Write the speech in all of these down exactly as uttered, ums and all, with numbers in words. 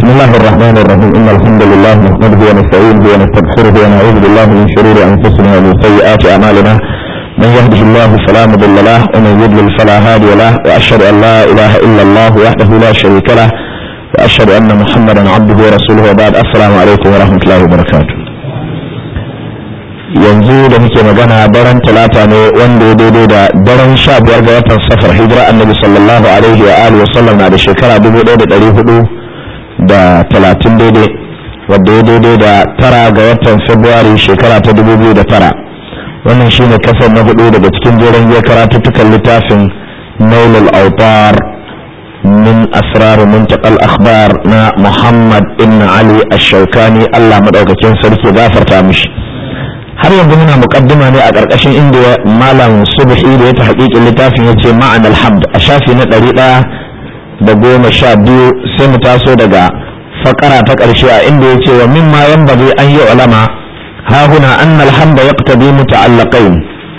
بسم الله الرحمن الرحيم إن الحمد لله نحمده ونستعينه ونستغفره ونعوذ بالله من شرور أنفسنا ومن سيئات أعمالنا من يهده الله فلا مضل له ومن يضلل فلا هادي له وأشهد أن لا إله إلا الله وحده لا شريك له وأشهد أن محمدا عبده ورسوله وبعد السلام عليكم ورحمة الله وبركاته. yanzu da muke magana daren talata ne wanda ya daidai da daren sha biyar ga watan safar hijira annabi sallallahu alaihi wa alihi wasallam na da shekara dubu ɗaya da ɗari hudu da talatin daidai wadda ya daidai da tara ga watan februari shekara ta dubu biyu da tara. wannan shine kasar na hudu daga cikin jeren ya karatuttukan littafin nailul autar min asrar muntaqal akhbar na muhammad ibn ali ash-shawkani Allah madaukakin sarki gafarta mishi. har yanzu muna muqaddima ne a ƙarƙashin inda malam subhi da ya ta haƙiƙin littafin yace ma'an alhamd a shafi na ɗari ɗaya da goma sha biyu sai mu taso daga fakara ta ƙarshe a inda yace wa mimma yanbaghi an yi ulama ha huna anna alhamd yaqtadi muta'allaqain.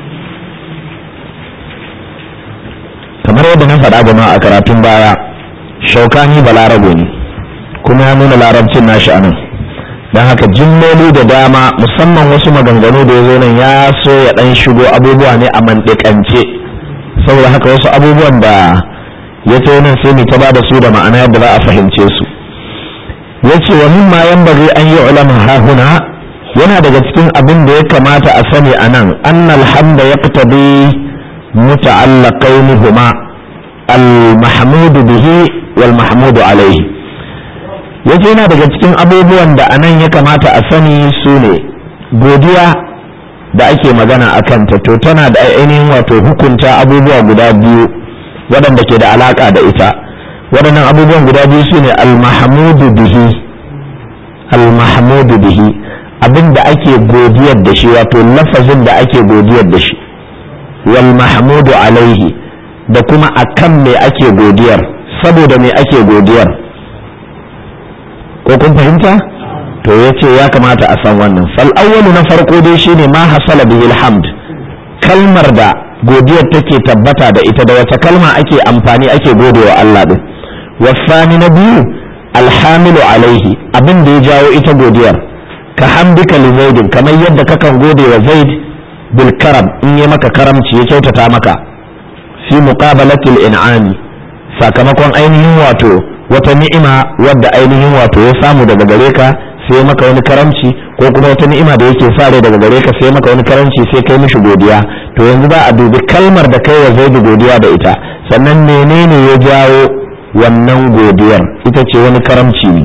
kamar yadda na faɗa jama'a a karatun baya shaukani balarabe ne kuma ya nuna larabcin nashi anan don haka jimloli da dama musamman wasu maganganu da ya zo nan ya so ya dan shigo abubuwa ne a mantikance saboda haka wasu abubuwan da ya ce nan sai mu ta ba da su da ma'ana yadda za a fahimce su. ya ce wa mimma yanbaghi an yi ulama hahuna yana daga cikin abin da ya kamata a sani a nan annal hamda yaqtadi muta'allaqainihuma al-mahmud bihi wal mahmud alayhi. yace yana daga cikin abubuwan da anan ya kamata a sani su ne godiya da ake magana a kanta to tana da ainihin wato hukunta abubuwa guda biyu waɗanda ke da alaƙa da ita. waɗannan abubuwan guda biyu su ne al-mahmudu bihi al-mahmudu bihi abin da ake godiyar da shi wato lafazin da ake godiyar da shi wal mahmudu alaihi da kuma akan me ake godiyar saboda me ake godiyar ko kun fahimta to yace ya kamata a san wannan fal awwalu na farko dai shine ma hasala bihi alhamd kalmar da godiyar take tabbata da ita da wata kalma ake amfani ake godewa Allah din wasani na biyu alhamilu alaihi abin da ya jawo ita godiyar ka hamdika li zaidin kamar yadda kakan gode wa zaid bil karam in yi maka karamci ya kyautata maka fi muqabalati al-in'ami sakamakon ainihin wato wata ni'ima wadda ainihin wato ya samu daga gare ka sai maka wani karamci ko kuma wata ni'ima da yake fare daga gare ka sai maka wani karamci sai kai mishi godiya to yanzu za a dubi kalmar da kai wa zaidu godiya da ita sannan menene ya jawo wannan godiyar ita ce wani karamci ne.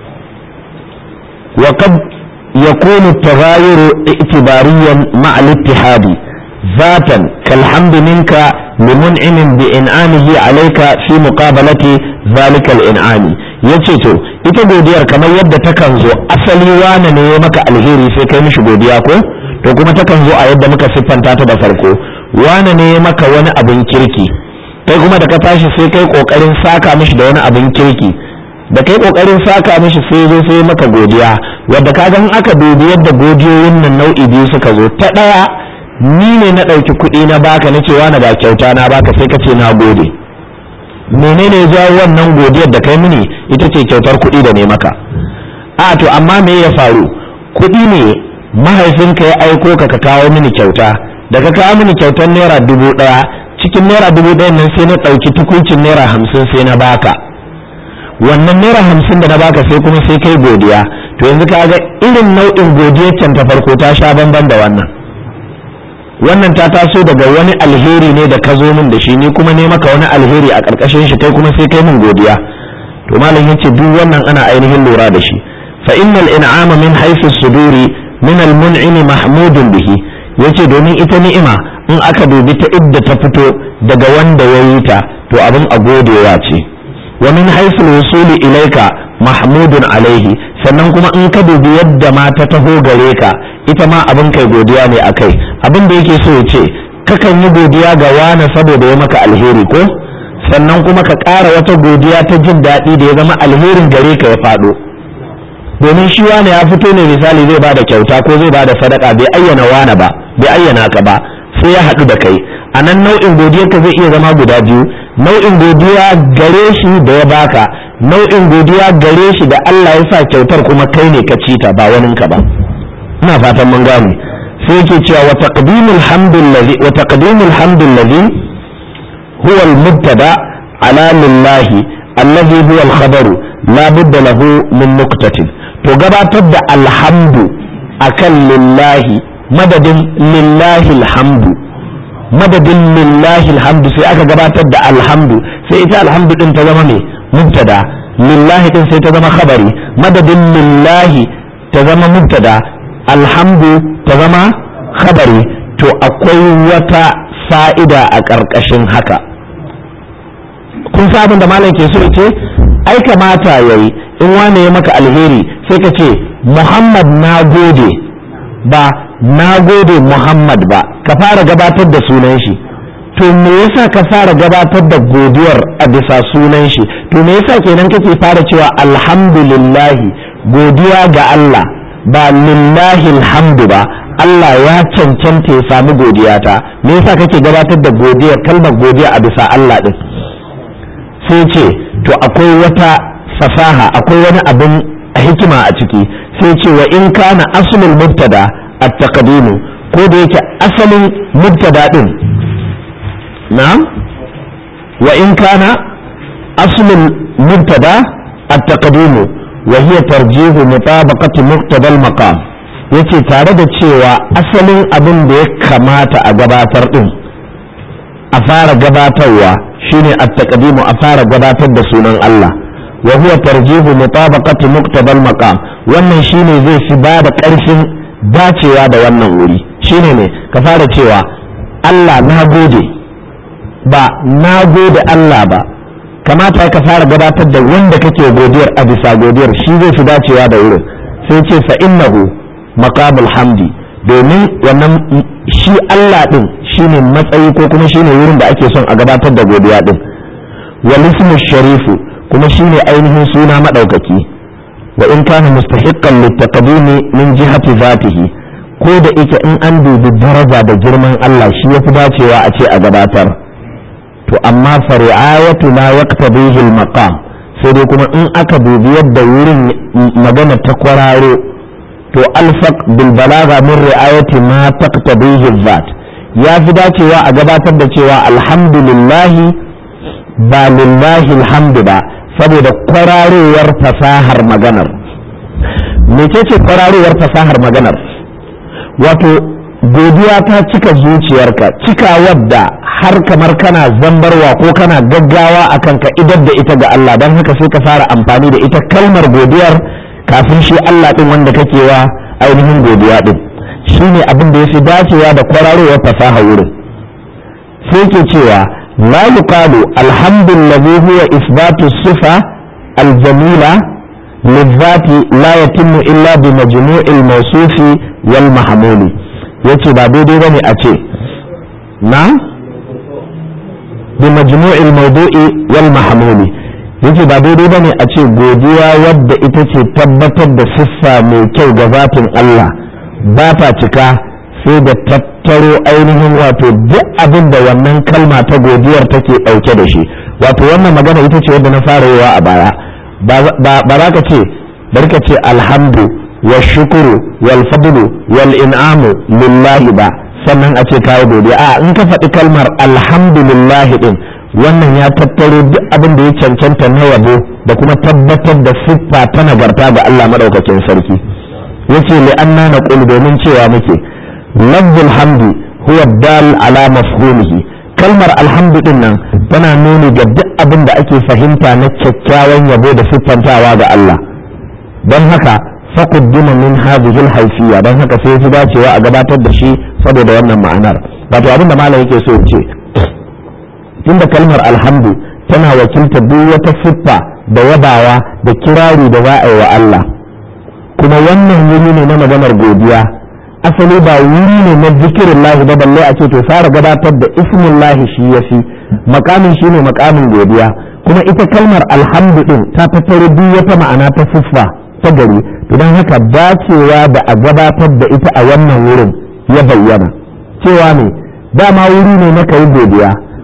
wa qad yakunu at-taghayyur i'tibariyan ma'a al-ittihadi zatan kalhamd minka limun'imin bi in'amihi alayka fi muqabalati zalika al-in'ami. yace to ita godiyar kamar yadda takan zo asali wane ne ya maka alheri sai kai mishi godiya ko to kuma takan zo a yadda muka siffanta ta da farko wane ne ya maka wani abin kirki kai kuma da ka tashi sai kai kokarin saka mishi da wani abin kirki da kai kokarin saka mishi sai zo sai maka godiya wanda kaga in aka dubi yadda godiyoyin nan nau'i biyu suka zo ta daya ni ne na ɗauki kuɗi na baka na cewa na ba kyauta na baka sai ka ce na gode menene ya jawo wannan godiyar da kai mini ita ce kyautar kuɗi da ne maka a to amma me ya faru kuɗi ne mahaifinka ya aiko ka ka kawo mini kyauta da ka kawo mini kyautar naira dubu ɗaya cikin naira dubu ɗayan nan sai na ɗauki tukuncin naira hamsin sai na baka wannan naira hamsin da na baka sai kuma sai kai godiya to yanzu ka ga irin nau'in godiyar can ta farko ta sha bamban da wannan wannan ta taso daga wani alheri ne da ka zo min da shi ni kuma ne maka wani alheri a ƙarƙashin shi kai kuma sai kai min godiya to malam yace duk wannan ana ainihin lura da shi fa innal in'ama min haythu suduri min al-mun'im mahmudun bihi yace domin ita ni'ima in aka dubi ta idda ta fito daga wanda yayi ta to abin a godewa ce wa min haythu al-wusuli ilayka mahmudun alaihi sannan kuma in ka dubi yadda ma ta taho gare ka ita ma abin kai godiya ne akai abin da yake so ya ce kakan yi godiya ga wani saboda ya maka alheri ko sannan kuma ka ƙara wata godiya ta jin daɗi da ya zama alherin gare ka ya faɗo domin shi wani ya fito ne misali zai bada kyauta ko zai bada sadaka bai ayyana wani ba bai ayyana ka ba sai ya haɗu da kai a nan nau'in godiyar ka zai iya zama guda biyu nau'in godiya gare shi da ya baka nau'in godiya gare shi da Allah ya sa kyautar kuma kai ne ka ci ta ba waninka ba. ina fatan mun gane. sai yake cewa wa taqdimul hamdulillahi wa taqdimul hamdulillahi huwa al-mubtada ala lillahi alladhi huwa al-khabaru la budda lahu min nuqtatin. to gabatar da alhamdu akan lillahi madadin lillahi alhamdu madadin lillahi alhamdu sai aka gabatar da alhamdu sai ita alhamdu din ta zama me mubtada lillahi din sai ta zama khabari madadin lillahi ta zama mubtada alhamdu ta zama khabari. to akwai wata fa'ida a ƙarƙashin haka. kun sa abin da malam ke so ce ai kamata yayi in wane ya maka alheri sai ka ce Muhammad na gode ba na gode Muhammad ba ka fara gabatar da sunan shi. to me yasa ka fara gabatar da godiyar a bisa sunan shi? to me yasa kenan kake fara cewa alhamdulillahi godiya ga Allah ba lillahi alhamdu ba Allah ya cancanta ya samu godiya ta? me yasa kake gabatar da godiyar kalmar godiya a bisa Allah din? sai ce to akwai wata fasaha akwai wani abin hikima a ciki. sai ce wa in kana aslul mubtada at-taqdim ko da yake asalin mubtada din na'am wa in kana aslul mubtada at-taqdim wa hiya tarjih mutabaqati muqtada al-maqam. yace tare da cewa asalin abin da ya kamata a gabatar din a fara gabatarwa shine at-taqdim a fara gabatar da sunan Allah wa huwa tarjih mutabaqati muqtada al-maqam. wannan shine zai fi ba da ƙarfin dacewa da wannan wuri. shine ne ka fara cewa Allah na gode ba na gode Allah ba. kamata ka fara gabatar da wanda kake godiyar a bisa godiyar shi zai fi dacewa da wurin. sai ce fa innahu maqamul hamdi domin wannan shi Allah din shine matsayi ko kuma shine wurin da ake son a gabatar da godiya din. wal ismu sharifu kuma shine ainihin suna madaukaki. wa in kana mustahiqqan litaqdim min jihati zatihi ko da ita in an dubi daraja da girman Allah shi yafi dacewa a ce a gabatar. to amma fa ri'ayatu ma yaqtadihi al-maqam sai dai kuma in aka dubi yadda wurin magana ta kwararo to alfaq bil balagha min ri'ayati ma taqtadihi al-zat ya fi dacewa a gabatar da cewa alhamdulillah ba lillahi alhamdu ba saboda kwararowar fasahar maganar. mecece kwararowar fasahar maganar? wato godiya ta cika zuciyarka cika wadda har kamar kana zambarwa ko kana gaggawa akan ka idar da ita ga Allah don haka sai ka fara amfani da ita kalmar godiyar kafin shi Allah din wanda kake wa ainihin godiya din. shine abin da yafi dacewa da kwararowar fasaha wurin. sai ke cewa la yuqalu alhamdulillahi huwa isbatu sifa aljamila lizati la yatimmu illa bi majmu'il mawsufi wal mahmuli. yace ba daidai bane a ce na bi majmu'il mawdu'i wal mahmuli. yace ba daidai bane a ce godiya wadda ita ce tabbatar da siffa mai kyau ga zatin Allah ba ta cika sai da tattaro ainihin wato duk abin da wannan kalma ta godiyar take dauke da shi. wato wannan magana ita ce wadda na fara yawa a baya. ba za ka ce barka ce alhamdu wa shukuru wal fadlu wal in'amu lillahi ba sannan a ce kayi godiya. a in ka faɗi kalmar alhamdulillahi din wannan ya tattaro duk abin da ya cancanta na yabo da kuma tabbatar da siffa ta nagarta ga Allah madaukakin sarki. yace li anna naqulu domin cewa muke lafzul hamdi huwa dal ala mafhumihi kalmar alhamdu din nan tana nuni ga duk abin da ake fahimta na kyakkyawan yabo da siffantawa ga Allah. don haka faquddima min hadhihi al-hayfiyya don haka sai ya dacewa a gabatar da shi saboda wannan ma'anar. wato abin da malam yake so ya ce tunda kalmar alhamdu tana wakiltar duk wata siffa da yabawa da kirari da za a yi wa Allah kuma wannan wuri ne na maganar godiya asali ba wuri ne na zikirullahi ba balle a ce to fara gabatar da ismullahi shi yafi makamin shi ne makamin godiya kuma ita kalmar alhamdu din ta tattaro duk wata ma'ana ta siffa ta gari to don haka dacewa da a gabatar da ita a wannan wurin ya bayyana cewa ne dama wuri ne na kai godiya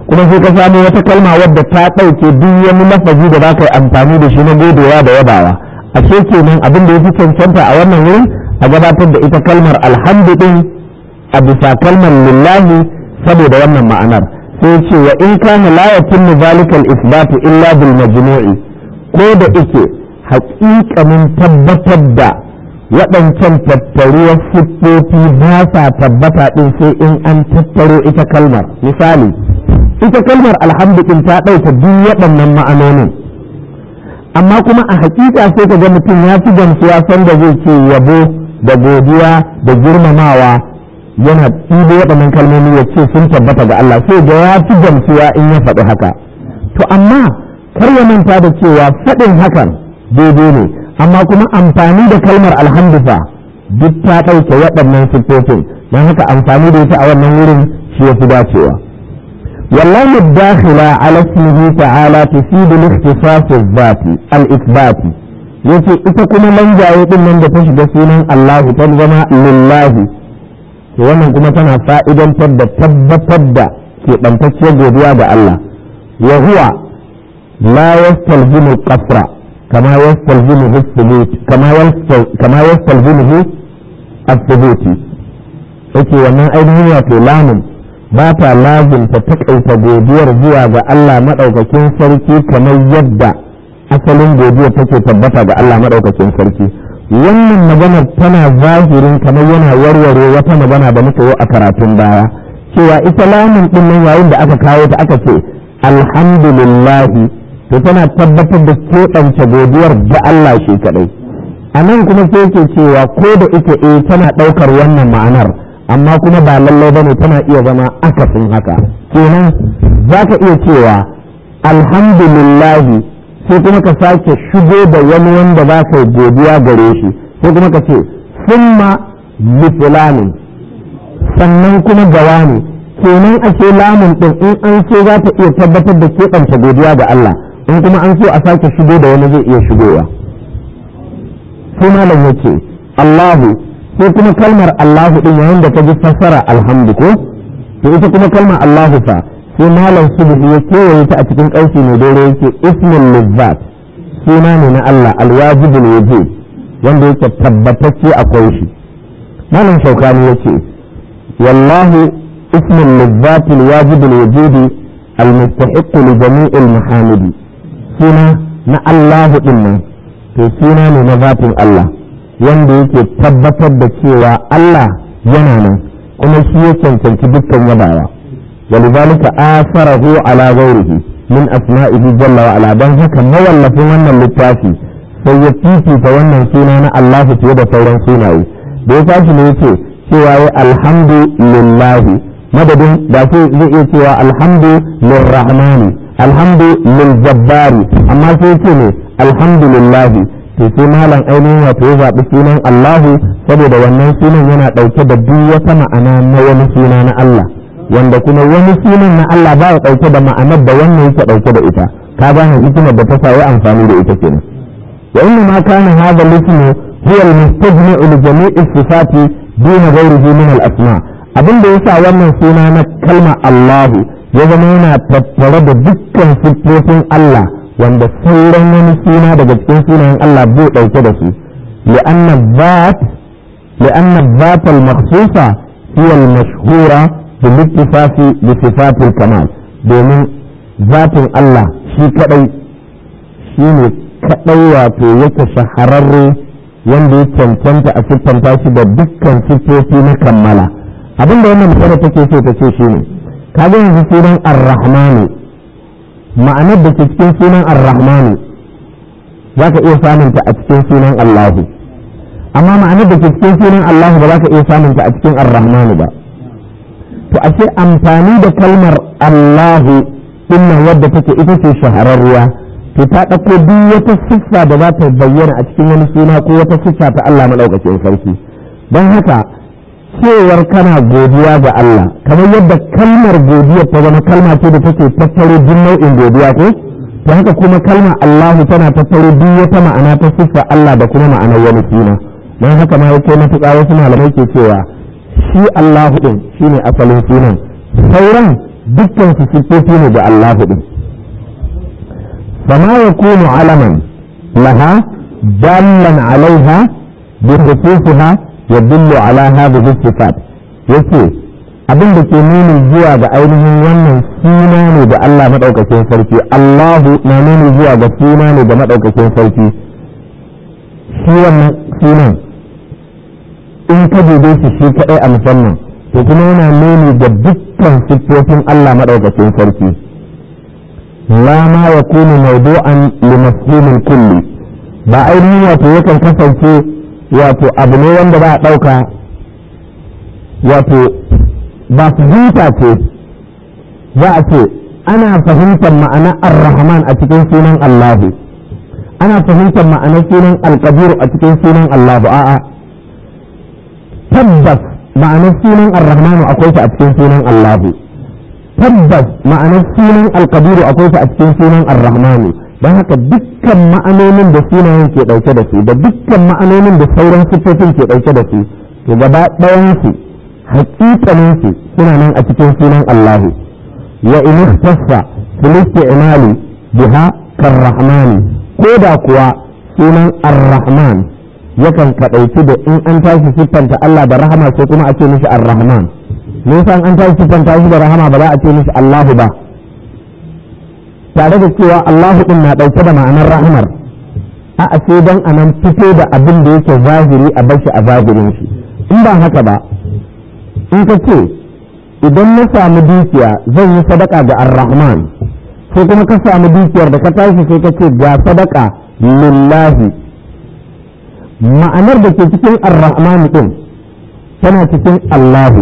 kuma sai ka samu wata kalma wadda ta ɗauke duk wani lafazi da za ka yi amfani da shi na godewa da yabawa ashe kenan abin da ya fi cancanta a wannan wurin a gabatar da ita kalmar alhamdu din a bisa kalmar lillahi saboda wannan ma'anar sai ce wa in kana la yatimmu zalikal isbatu illa bil majmu'i ko da ike haƙiƙanin tabbatar da waɗancan tattaruwar siffofi ba sa tabbata ɗin sai in an tattaro ita kalmar misali ita kalmar alhamdu ɗin ta ɗauka duk waɗannan ma'anonin amma kuma a haƙiƙa sai ka ga mutum ya fi gamsuwa sanda zai ce yabo da godiya da girmamawa yana ɗibo waɗannan kalmomi ya ce sun tabbata ga Allah sai ga ya fi gamsuwa in ya faɗi haka to amma kar ya manta da cewa faɗin hakan daidai ne amma kuma amfani da kalmar alhamdu fa duk ta ɗauke waɗannan siffofin don haka amfani da ita a wannan wurin shi ya fi dacewa والله الداخلة على اسمه تعالى تفيد الاختصاص الذاتي الإثباتي yace ita kuma lanjaye din nan da ta shiga sunan Allahu ta zama lillahi to wannan kuma tana fa'idantar da tabbatar da keɓantacciyar godiya ga Allah wa huwa la yastalzimu al-qasra kama yastalzimu al-thubut kama kama yastalzimu al-thubut yace wannan ainihin wato lamun ba ta lazimta taƙaita godiyar zuwa ga Allah maɗaukakin sarki kamar yadda asalin godiyar take tabbata ga Allah maɗaukakin sarki wannan maganar tana zahirin kamar yana warware wata magana da muka yi a karatun baya cewa ita lamun ɗin nan yayin da aka kawo ta aka ce alhamdulillahi to tana tabbatar da keɓance godiyar ga Allah shi kaɗai a nan kuma sai ke cewa ko da ita eh tana ɗaukar wannan ma'anar amma kuma ba lallai bane tana iya zama akasin haka kenan za ka iya cewa alhamdulillahi sai kuma ka sake shigo da wani wanda za ka yi godiya gare shi sai kuma ka ce summa li fulani sannan kuma gawa ne kenan ake lamun din in an so za ta iya tabbatar da keɓanta godiya ga Allah in kuma an so a sake shigo da wani zai iya shigowa sai malam yace Allahu sai kuma kalmar Allahu din yayin da ka ji fassara alhamdu ko to ita kuma kalmar Allahu fa sai malam subhi ya kewaye ta a cikin ƙaushi mai dore yake ismul lizzat suna ne na Allah alwajibul wujud wanda yake tabbatacce akwai shi malam shaukani yace wallahu ismul lizzat alwajibul wujud almustahiq li jami'il mahamidi suna na Allahu din nan to suna ne na zatin Allah wanda yake tabbatar da cewa Allah yana nan kuma shi ya cancanci dukkan yabawa walidhalika asarahu ala ghayrihi min asma'ihi jalla wa ala dan haka mawallafin wannan littafi sai ya fifita wannan suna na Allah fiye da sauran sunaye da ya tashi ne yace cewa ya alhamdulillahi madadin da sai zai iya cewa alhamdu lirrahmani alhamdu liljabbari amma sai yace ne alhamdulillahi to sai malam ainihin wato ya zaɓi sunan Allahu saboda wannan sunan yana ɗauke da duk wata ma'ana na wani suna na Allah wanda kuma wani sunan na Allah ba ya ɗauke da ma'anar da wannan yake ɗauke da ita ka gane hikimar da ta sa ya amfani da ita kenan wa inna ma kana hadha al-ismu huwa al-mustajmi'u li jami'i sifati duna ghayrihi min al-asma abin da yasa wannan suna na kalma Allahu ya zama yana tattare da dukkan siffofin Allah wanda sauran wani suna daga cikin sunayen Allah bai ɗauke da su li'anna dhat li'anna dhat al-makhsusa hiya al-mashhura bil ittifaqi bi sifat al-kamal domin zatin Allah shi kadai shine kadai wato yake shahararre wanda ya cancanta a siffanta shi da dukkan siffofi na kammala abinda wannan magana take so ta ce shine kaga yanzu sunan ar-rahmanu ma'anar da ke cikin sunan ar-rahmanu za ka iya samunta a cikin sunan Allahu amma ma'anar da ke cikin sunan Allahu ba za ka iya samunta a cikin ar-rahmanu ba to ashe amfani da kalmar Allahu dinnan wadda take ita ce shahararriya to ta ɗauko duk wata siffa da za ta bayyana a cikin wani suna ko wata siffa ta Allah maɗaukakin sarki don haka cewar kana godiya ga Allah kamar yadda kalmar godiya ta zama kalma ce da take tattaro duk nau'in godiya ko to haka kuma kalmar Allahu tana tattaro duk wata ma'ana ta siffa Allah da kuma ma'anar wani suna don haka ma yake matuƙa wasu malamai ke cewa shi Allahu din shine asalin sunan sauran dukkan su sifofi ne da Allah din fama yakunu alaman laha dallan alaiha bi khususiha yadullu ala hadhihi sifat yace abin da ke nuni zuwa ga ainihin wannan suna ne da Allah madaukakin sarki Allahu na nuni zuwa ga suna ne da madaukakin sarki shi wannan sunan in ka dube shi shi kadai a musamman to kuma yana nuni ga dukkan siffofin Allah madaukakin sarki la ma yakunu mawdu'an li mafhumil kulli ba ainihin wato yakan kasance wato abu ne wanda ba a dauka wato ba fahimta ce za a ce ana fahimtar ma'ana ar-rahman a cikin sunan Allah ana fahimtar ma'anar sunan al-qadir a cikin sunan Allah a'a tabbas ma'anar sunan ar-rahman akwai ta a cikin sunan Allah tabbas ma'anar sunan al-qadir akwai ta a cikin sunan ar-rahman don haka dukkan ma'anonin da sunayen ke dauke da su da dukkan ma'anonin da sauran sifofin ke dauke da su to gaba ɗayan su hakikanin su suna nan a cikin sunan Allah wa in ikhtassa fil isti'mali biha karrahman ko da kuwa sunan ar-rahman yakan kadaici da in an tashi siffanta Allah da rahama sai kuma a ce mishi ar-rahman me yasa an tashi siffanta shi da rahama ba za a ce mishi Allah ba tare da cewa Allah din na dauke da ma'anar rahmar a a sai dan anan fito da abin da yake zahiri a bashi a zahirin shi in ba haka ba in ka ce idan na samu dukiya zan yi sadaka ga ar-rahman sai kuma ka samu dukiyar da ka tashi sai ka ce ga sadaka lillahi ma'anar da ke cikin ar-rahman din tana cikin Allahu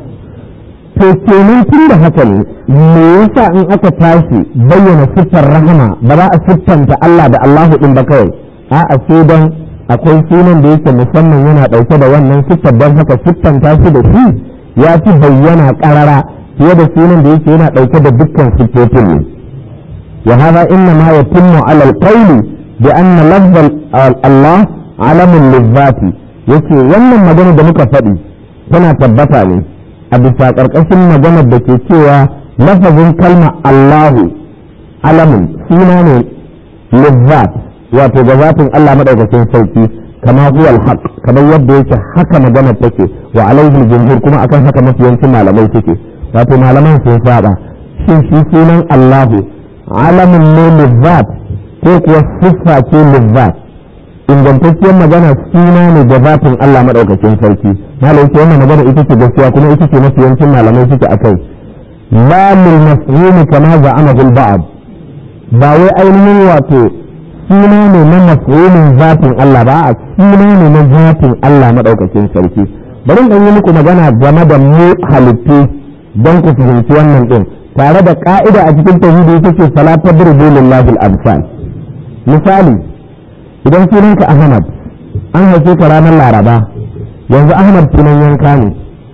to kenan tun da haka ne me yasa in aka tashi bayyana siffar rahama ba za a siffanta Allah da Allahu din ba kawai a'a sai dan akwai sunan da yake musamman yana dauke da wannan siffar don haka siffanta shi da shi ya fi bayyana karara fiye da sunan da yake yana dauke da dukkan siffofin ne wa hada inna ma yatimmu ala al-qawl bi anna lafz Allah alamun lizzati yake wannan magana da muka faɗi tana tabbata ne a bisa ƙarƙashin maganar da ke cewa lafazin kalma Allahu alamun suna ne lizzat wato ga zatin Allah madaukakin sarki kama huwa al-haq kamar yadda yake haka maganar take wa alaihi jumhur kuma akan haka mafiyancin malamai suke wato malaman sun saba shin shi sunan Allahu alamun ne lizzat ko kuwa siffa ce lizzat ingantacciyar magana suna ne da zatin Allah madaukakin sarki malai ce wannan magana ita ce gaskiya kuma ita ce mafiyancin malamai suke akai la lil mafhum kama za'amahu al-ba'd ba wai ainihin wato suna ne na mafhumin zatin Allah ba a suna ne na zatin Allah madaukakin sarki bari in yi muku magana game da mu halittu don ku fahimci wannan din tare da ka'ida a cikin tauhidi ita ce salatu birru lillahi al-amsal misali idan sunanka Ahmad an haife ka ranar Laraba yanzu Ahmad sunan yanka ne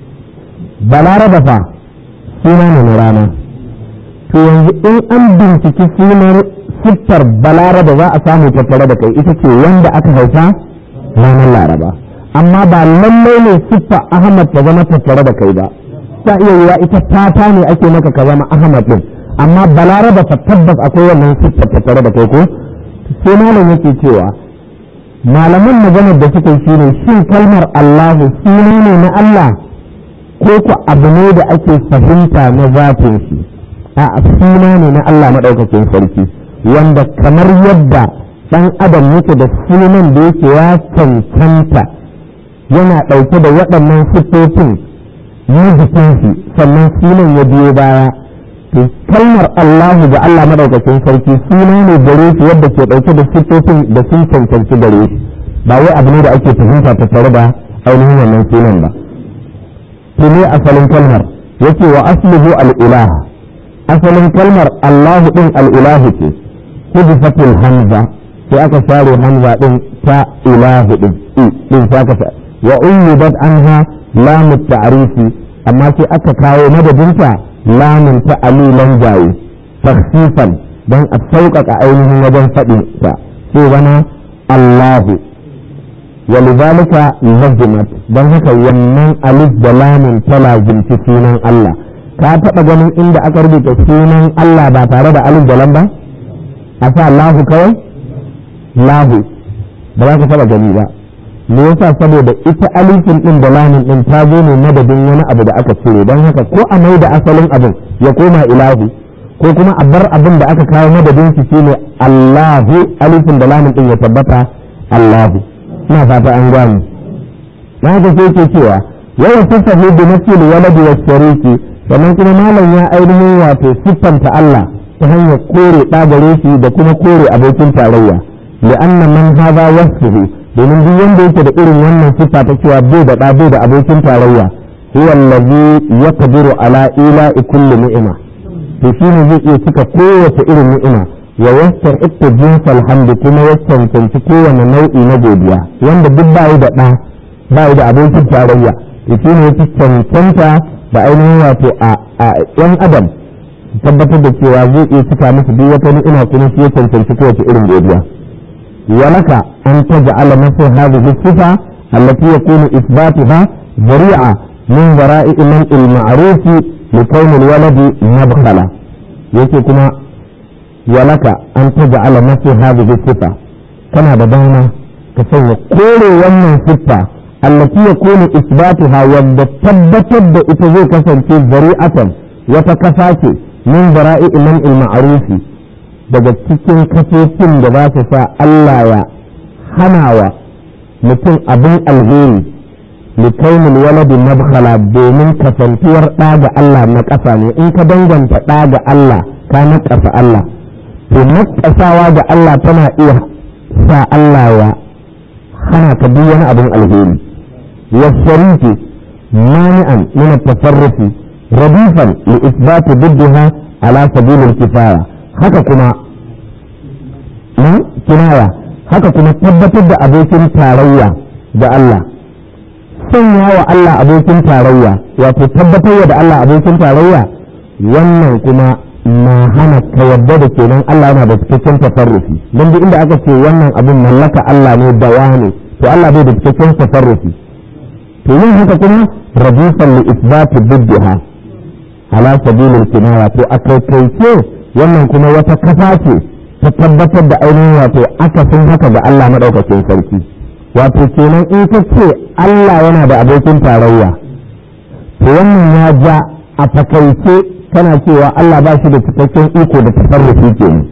Balaraba fa suna ne na rana to yanzu in an binciki sunan siffar Balaraba za a samu tattare da kai ita ce wanda aka haifa ranar Laraba amma ba lallai ne siffar Ahmad ta zama tattare da kai ba ta iya yiwa ita fata ne ake maka ka zama Ahmad din amma Balaraba fa tabbas akwai wannan siffar tattare da kai ko sai malam yake cewa malaman maganar da suka shi ne shin kalmar Allahu suna ne na Allah ko ku abu ne da ake fahimta na zafin shi a suna ne na Allah madaukakin sarki wanda kamar yadda dan adam yake da sunan da yake ya cancanta yana dauke da waɗannan siffofin na jikin shi sannan sunan ya biyo baya to kalmar Allahu da Allah madaukakin sarki suna ne gare shi yadda ke dauke da siffofin da sun cancanci gare shi ba wai abu ne da ake fahimta ta tare da ainihin wannan sunan ba to ne asalin kalmar yake wa asluhu al-ilah asalin kalmar Allahu din al-ilah ce hudifatul hamza sai aka share hamza din ta ilahu din din sai aka wa uyyidat anha lam at-ta'rifi amma sai aka kawo madadinta lamun ta alilan jaye takhfifan dan a sauƙaƙa ainihin wajen faɗin ta sai zama Allahu walidhalika lazimat dan haka wannan alif da lamun ta lazimci sunan Allah ka taɓa ganin inda aka rubuta sunan Allah ba tare da alif da lam ba a sa lahu kawai lahu ba za ka taɓa gani ba me yasa saboda ita alifin din da lamin din ta zo ne madadin wani abu da aka cire don haka ko a mai da asalin abin ya koma ilahu ko kuma a bar abin da aka kawo madadin shi shine Allahu alifin da lamin din ya tabbata Allahu ina fata an gane na haka sai ke cewa yawan tasahu bi nafsil waladi wa shariki sannan kuma malam ya ainihin wato siffanta Allah ta hanyar kore ɗa gare shi da kuma kore abokin tarayya li'anna man hadha wasfuhu domin duk wanda yake da irin wannan siffa ta cewa bai da ɗa bai da abokin tarayya huwa allazi yaqdiru ala ila'i kulli ni'ima to shine zai iya cika kowace irin ni'ima wa yastahiqqu jinsal hamdi kuma ya cancanci kowane nau'i na godiya wanda duk bai da ɗa bai da abokin tarayya to shine ya cancanta da ainihin wato a yan adam tabbatar da cewa zai iya cika musu duk wata ni'ima kuma shi ya cancanci kowace irin godiya ولك أن تجعل نفس هذه الصفة التي يكون إثباتها ذريعة من ذرائع من المعروف لكون الولد مبخلا يكما ولك أن تجعل نفس هذه الصفة كما بدأنا كسوى كل ومن صفة التي يكون إثباتها وتثبت إتزو كسر في ذريعة وتكفاك من ذرائع من المعروف daga cikin kafofin da za su sa Allah ya hanawa mutum abin alheri likainul waladi mabkhala domin kasantuwar ɗa ga Allah na ƙasa ne in ka danganta ɗa ga Allah ka naƙasa Allah to naƙasawa ga Allah tana iya sa Allah ya hana ka duk wani abin alheri wasariki mani'an min at-tasarrufi radifan li isbati diddaha ala sabilil kifaya haka kuma kinaya haka kuma tabbatar da abokin tarayya da Allah sanya wa Allah abokin tarayya wato tabbatar da Allah abokin tarayya wannan kuma na hana ka yadda da kenan Allah yana da cikakken tasarrufi don duk inda aka ce wannan abin mallaka Allah ne da wani to Allah bai da cikakken tasarrufi to yin haka kuma radisan li isbati biddaha ala sabilil kinaya to akaitaice wannan kuma wata kafa ce ta tabbatar da ainihin wato akasin haka ga Allah madaukakin sarki wato kenan in ka ce Allah yana da abokin tarayya to wannan ya ja a fakaice kana cewa Allah ba shi da cikakken iko da tasarrufi kenan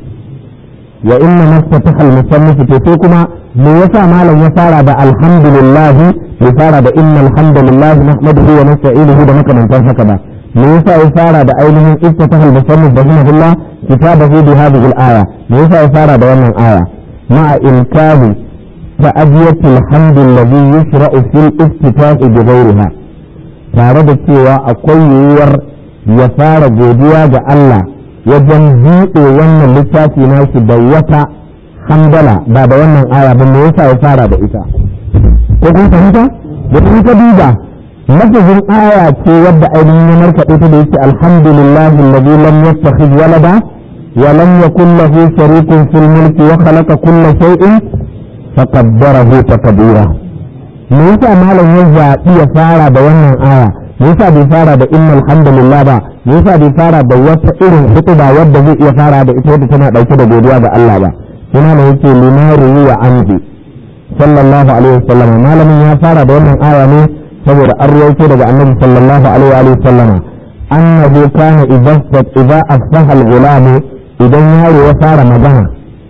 wa inna nastataha al-musannif to sai kuma me yasa malam ya fara da alhamdulillah ya fara da innal hamdalillah nahmaduhu wa nasta'inuhu da makamantan haka ba me yasa ya fara da ainihin iftataha al-musannif rahimahullah kitabahu bi hadhihi al-aya me yasa ya fara da wannan aya ma'a imkani ta'diyat al-hamd alladhi yushra'u fil iftitah bi ghayriha tare da cewa akwai yiwuwar ya fara godiya ga Allah wajen buɗe wannan littafi nashi da wata hamdala ba da wannan aya ba me yasa ya fara da ita ko kun fahimta da kun ka duba lafazin aya ce wadda ainihin ya markaɗe ta da yake alhamdulillah alladhi lam yattakhidh walada wa lam yakul lahu sharikun fil mulki wa khalaqa kulla shay'in faqaddarahu taqdira me yasa malam ya zaɓi ya fara da wannan aya me yasa bai fara da innal hamdalillah ba me yasa bai fara da wata irin hutuba wadda zai iya fara da ita wadda tana dauke da godiya ga Allah ba kuma ne yake limaru wa anhu sallallahu alaihi wasallam malamin ya fara da wannan aya ne saboda an rawaito daga annabi sallallahu alaihi wa sallama annahu kana idza idza asbaha al-ghulam idan yaro ya fara magana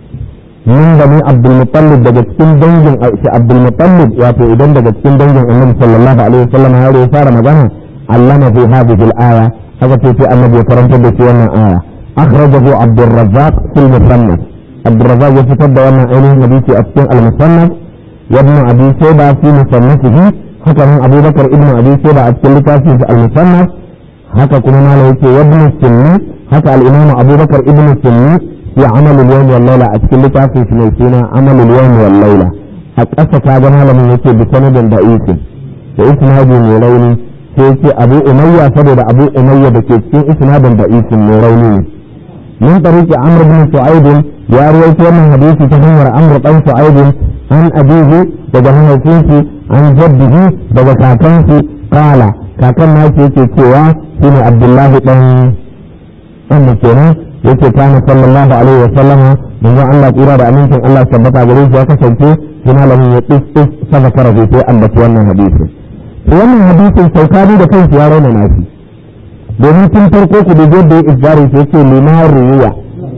min bani abdul muttalib daga cikin dangin abdul muttalib wato idan daga cikin dangin annabi sallallahu alaihi wa sallama yaro ya fara magana allama fi hadhihi al-aya haka sai annabi ya karanta da shi wannan aya akhrajahu abdur razzaq fil musannaf abdur razzaq ya fitar da wannan ainihin hadisi a cikin al-musannaf wa ibn abi shayba fi musannafihi haka nan abubakar ibn abi shayba a cikin littafin al-musannaf haka kuma malai yake ibn sunni haka al-imam abubakar ibn sunni ya amal al-yawm wal layla a cikin littafin shi mai suna amal al-yawm wal layla a ƙasa ka ga malamin yake bi sanadin da isin da isnadi mai rauni sai yake abu umayya saboda abu umayya da ke cikin isnadin da isin mai rauni ne min tariki amr ibn su'aid ya rawaito wannan hadisi ta hanyar amr dan su'aid an abihi daga mahaifinsa an jaddihi daga kakansa kala kakan nashi yake cewa shine Abdullahi dan wannan kenan yake kana sallallahu alaihi wa sallama manzo Allah tsira da amincin Allah tabbata gare shi ya kasance yana lamun ya tsif sadaka rabi sai ambaci wannan hadisi wannan hadisin saukari da kansa ya raina nashi domin tun farko ku da yadda ya isbari sai ce lima ruwiya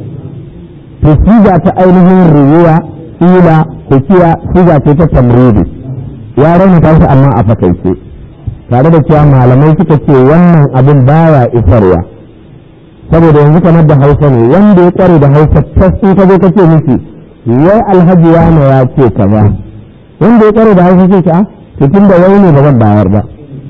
to siga ta ainihin ruwiya ila hukiya siga ce ta tamridi ya raina tashi amma a fakaice tare da cewa malamai suka ce wannan abin baya isarwa saboda yanzu kamar da hausa ne wanda ya kware da hausa tas in ka zo ka ce miki wai alhaji yana ya ce kaza wanda ya kware da hausa ce ka to tun da wai ne ba zan bayar ba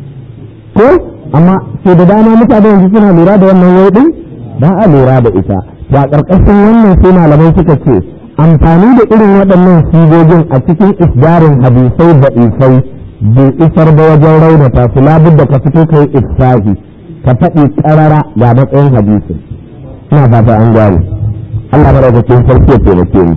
ko amma sai da dama mutane yanzu suna lura da wannan wai din ba a lura da ita to a ƙarƙashin wannan sai malamai suka ce amfani da irin waɗannan sigogin a cikin isdarin hadisai da isai bai isar da wajen raunata su labudda ka fito kai ifsahi ka faɗi ƙarara ga matsayin hadisin ina fata an gane Allah madaukakin sarki ya taimake ni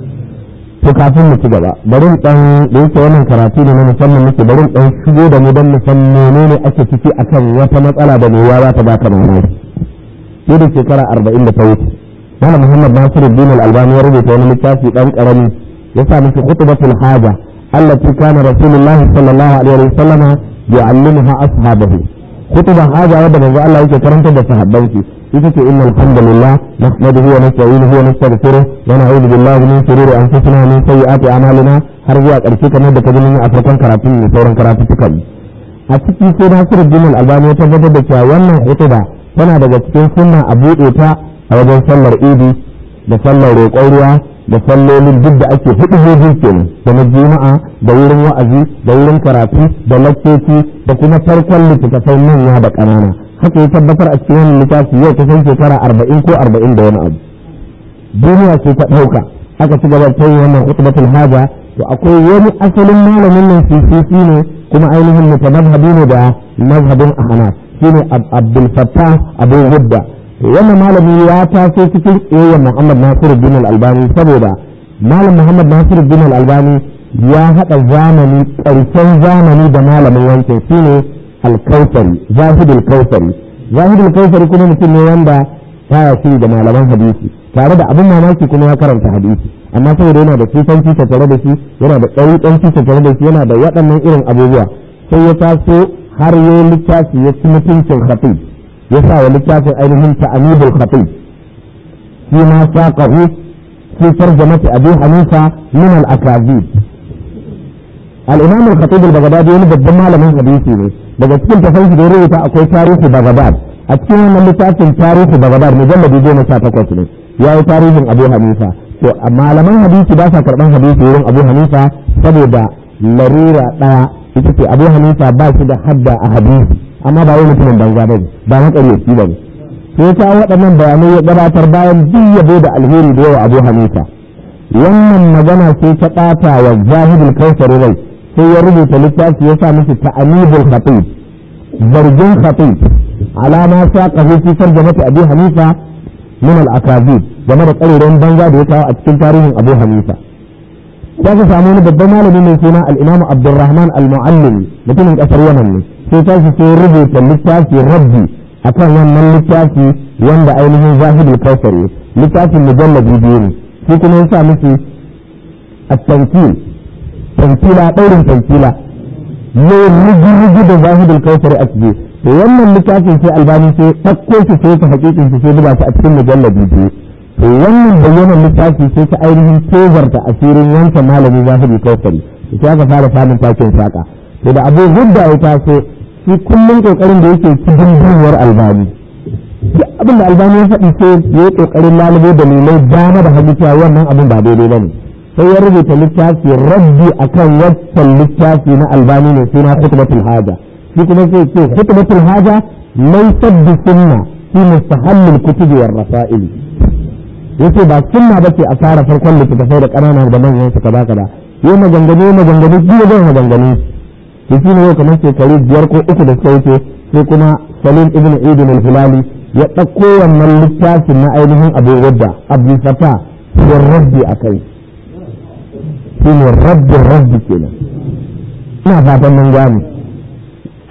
to kafin mu ci gaba bari in dan da yake wannan karatu ne na musamman muke bari in dan shigo da mu dan mu san menene ake ciki akan wata matsala da mai yawa ta baka mamaki sai da shekara arba'in da ta wuce Malam Muhammad Nasiruddin Al-Albani ya rubuta wani littafi dan karami ya sa miki khutbatul haja allati kana Rasulullah sallallahu alaihi wa sallama yu'allimuha ashabahu khutbah haja wadda manzo Allah yake karanta da sahabban shi ita ce innal hamdalillah nahmaduhu wa nasta'inuhu wa nastaghfiruh wa na'udhu billahi min shururi anfusina wa min sayyiati a'malina har zuwa karshe kamar da kaji mun a farkon karatu ne sauran karatu tukan a ciki sai Nasiruddin Al-Albani ya tabbatar da cewa wannan khutba tana daga cikin sunna a buɗe ta a wajen sallar idi da sallar roƙon ruwa da sallolin duk da ake hudu hoji kenan da na juma'a da wurin wa'azi da wurin karatu da lakcoci da kuma farkon littattafai manya da ƙanana haka ya tabbatar a cikin wannan littafi yau kusan shekara arba'in ko arba'in da wani abu duniya ce ta ɗauka aka ci gaba ta yi wannan khutbatul haja to akwai wani asalin malamin nan sisi ne kuma ainihin mutamazhabi ne da mazhabin ahnaf shine Abdul Fattah Abu Hudda wannan malami ya taso cikin tsayayyar Muhammad Nasiruddin Al-Albani saboda malam Muhammad Nasiruddin Al-Albani ya haɗa zamani ƙarshen zamani da malamin wancan shine Al-Kautsari Zahidul Kautsari Zahidul Kautsari kuma mutum ne wanda baya shiri da malaman hadisi tare da abin mamaki kuma ya karanta hadisi amma saboda yana da tufanci tattare da shi yana da ɗauƙanci tattare da shi yana da waɗannan irin abubuwa sai ya taso har yi littafi ya ci mutuncin khatib ya sa wa littafin ainihin ta'amidul khatib shi ma saqahu fi tarjamati Abi Hanifa min al-akazib al-imam al-khatib al-baghdadi wani babban malamin hadisi ne daga cikin tafsirin da ya rubuta akwai tarihi Baghdad a cikin wannan littafin tarihi Baghdad mujalladi goma sha takwas ne ya yi tarihin Abu Hanifa to malaman hadisi ba sa karban hadisi wurin Abu Hanifa saboda larura daya ita ce Abu Hanifa ba shi da hadda a hadisi amma ba wai mutumin banza bane ba na ƙaryaci bane sai ta waɗannan bayanai ya gabatar bayan duk yabo da alheri da yawa Abu Hanifa wannan magana sai ta ɓata wa Zahidul Kautsari rai sai ya rubuta littafi ya sa mishi ta'amidul khatib zargin khatib alama saqahu fi tarjamati Abu Hanifa min al-akazib game da ƙariran banza da ya kawo a cikin tarihin Abu Hanifa ya ka samu wani babban malami mai suna al-Imam Abdurrahman al-Muallim mutumin ƙasar Yaman ne sai ta sai rubuta littafi rabbi akan wannan littafi wanda ainihin Zahidul Kautsari littafin mujalladi biyu ne sai kuma ya sa miki at-tankil tankila daurin tankila ne rugi-rugi da Zahidul Kautsari a ciki to wannan littafin sai Albani sai ɗauko shi sai ta hakikin shi sai duba shi a cikin mujalladi biyu to wannan bayyanan littafi sai ta ainihin tezarta asirin wancan malami Zahidul Kautsari sai aka fara samun takin saka to da Abu Hudda ya taso shi kullum kokarin da yake cikin duniyar Albani duk abin da Albani ya faɗi sai ya yi kokarin lalubo dalilai dama da hagu cewa wannan abin ba daidai bane sai ya rubuta littafi rabbi akan wancan littafi na Albani ne suna khutbatul haja shi kuma sai ce khutbatul haja laysat bi sunna fi mustahallil kutubi war rasail yace ba sunna bace a fara farkon littafai da ƙananan da manyan su kaza kaza yau maganganu maganganu biyu zan maganganu to shi ne yau kamar shekaru biyar ko uku da suka wuce sai kuma Salim ibn Idin al-Hilali ya ɗauko wannan littafin na ainihin Abu Wadda Abdul Fattah da rabbi akai shi ne rabbi rabbi kenan ina fatan mun gane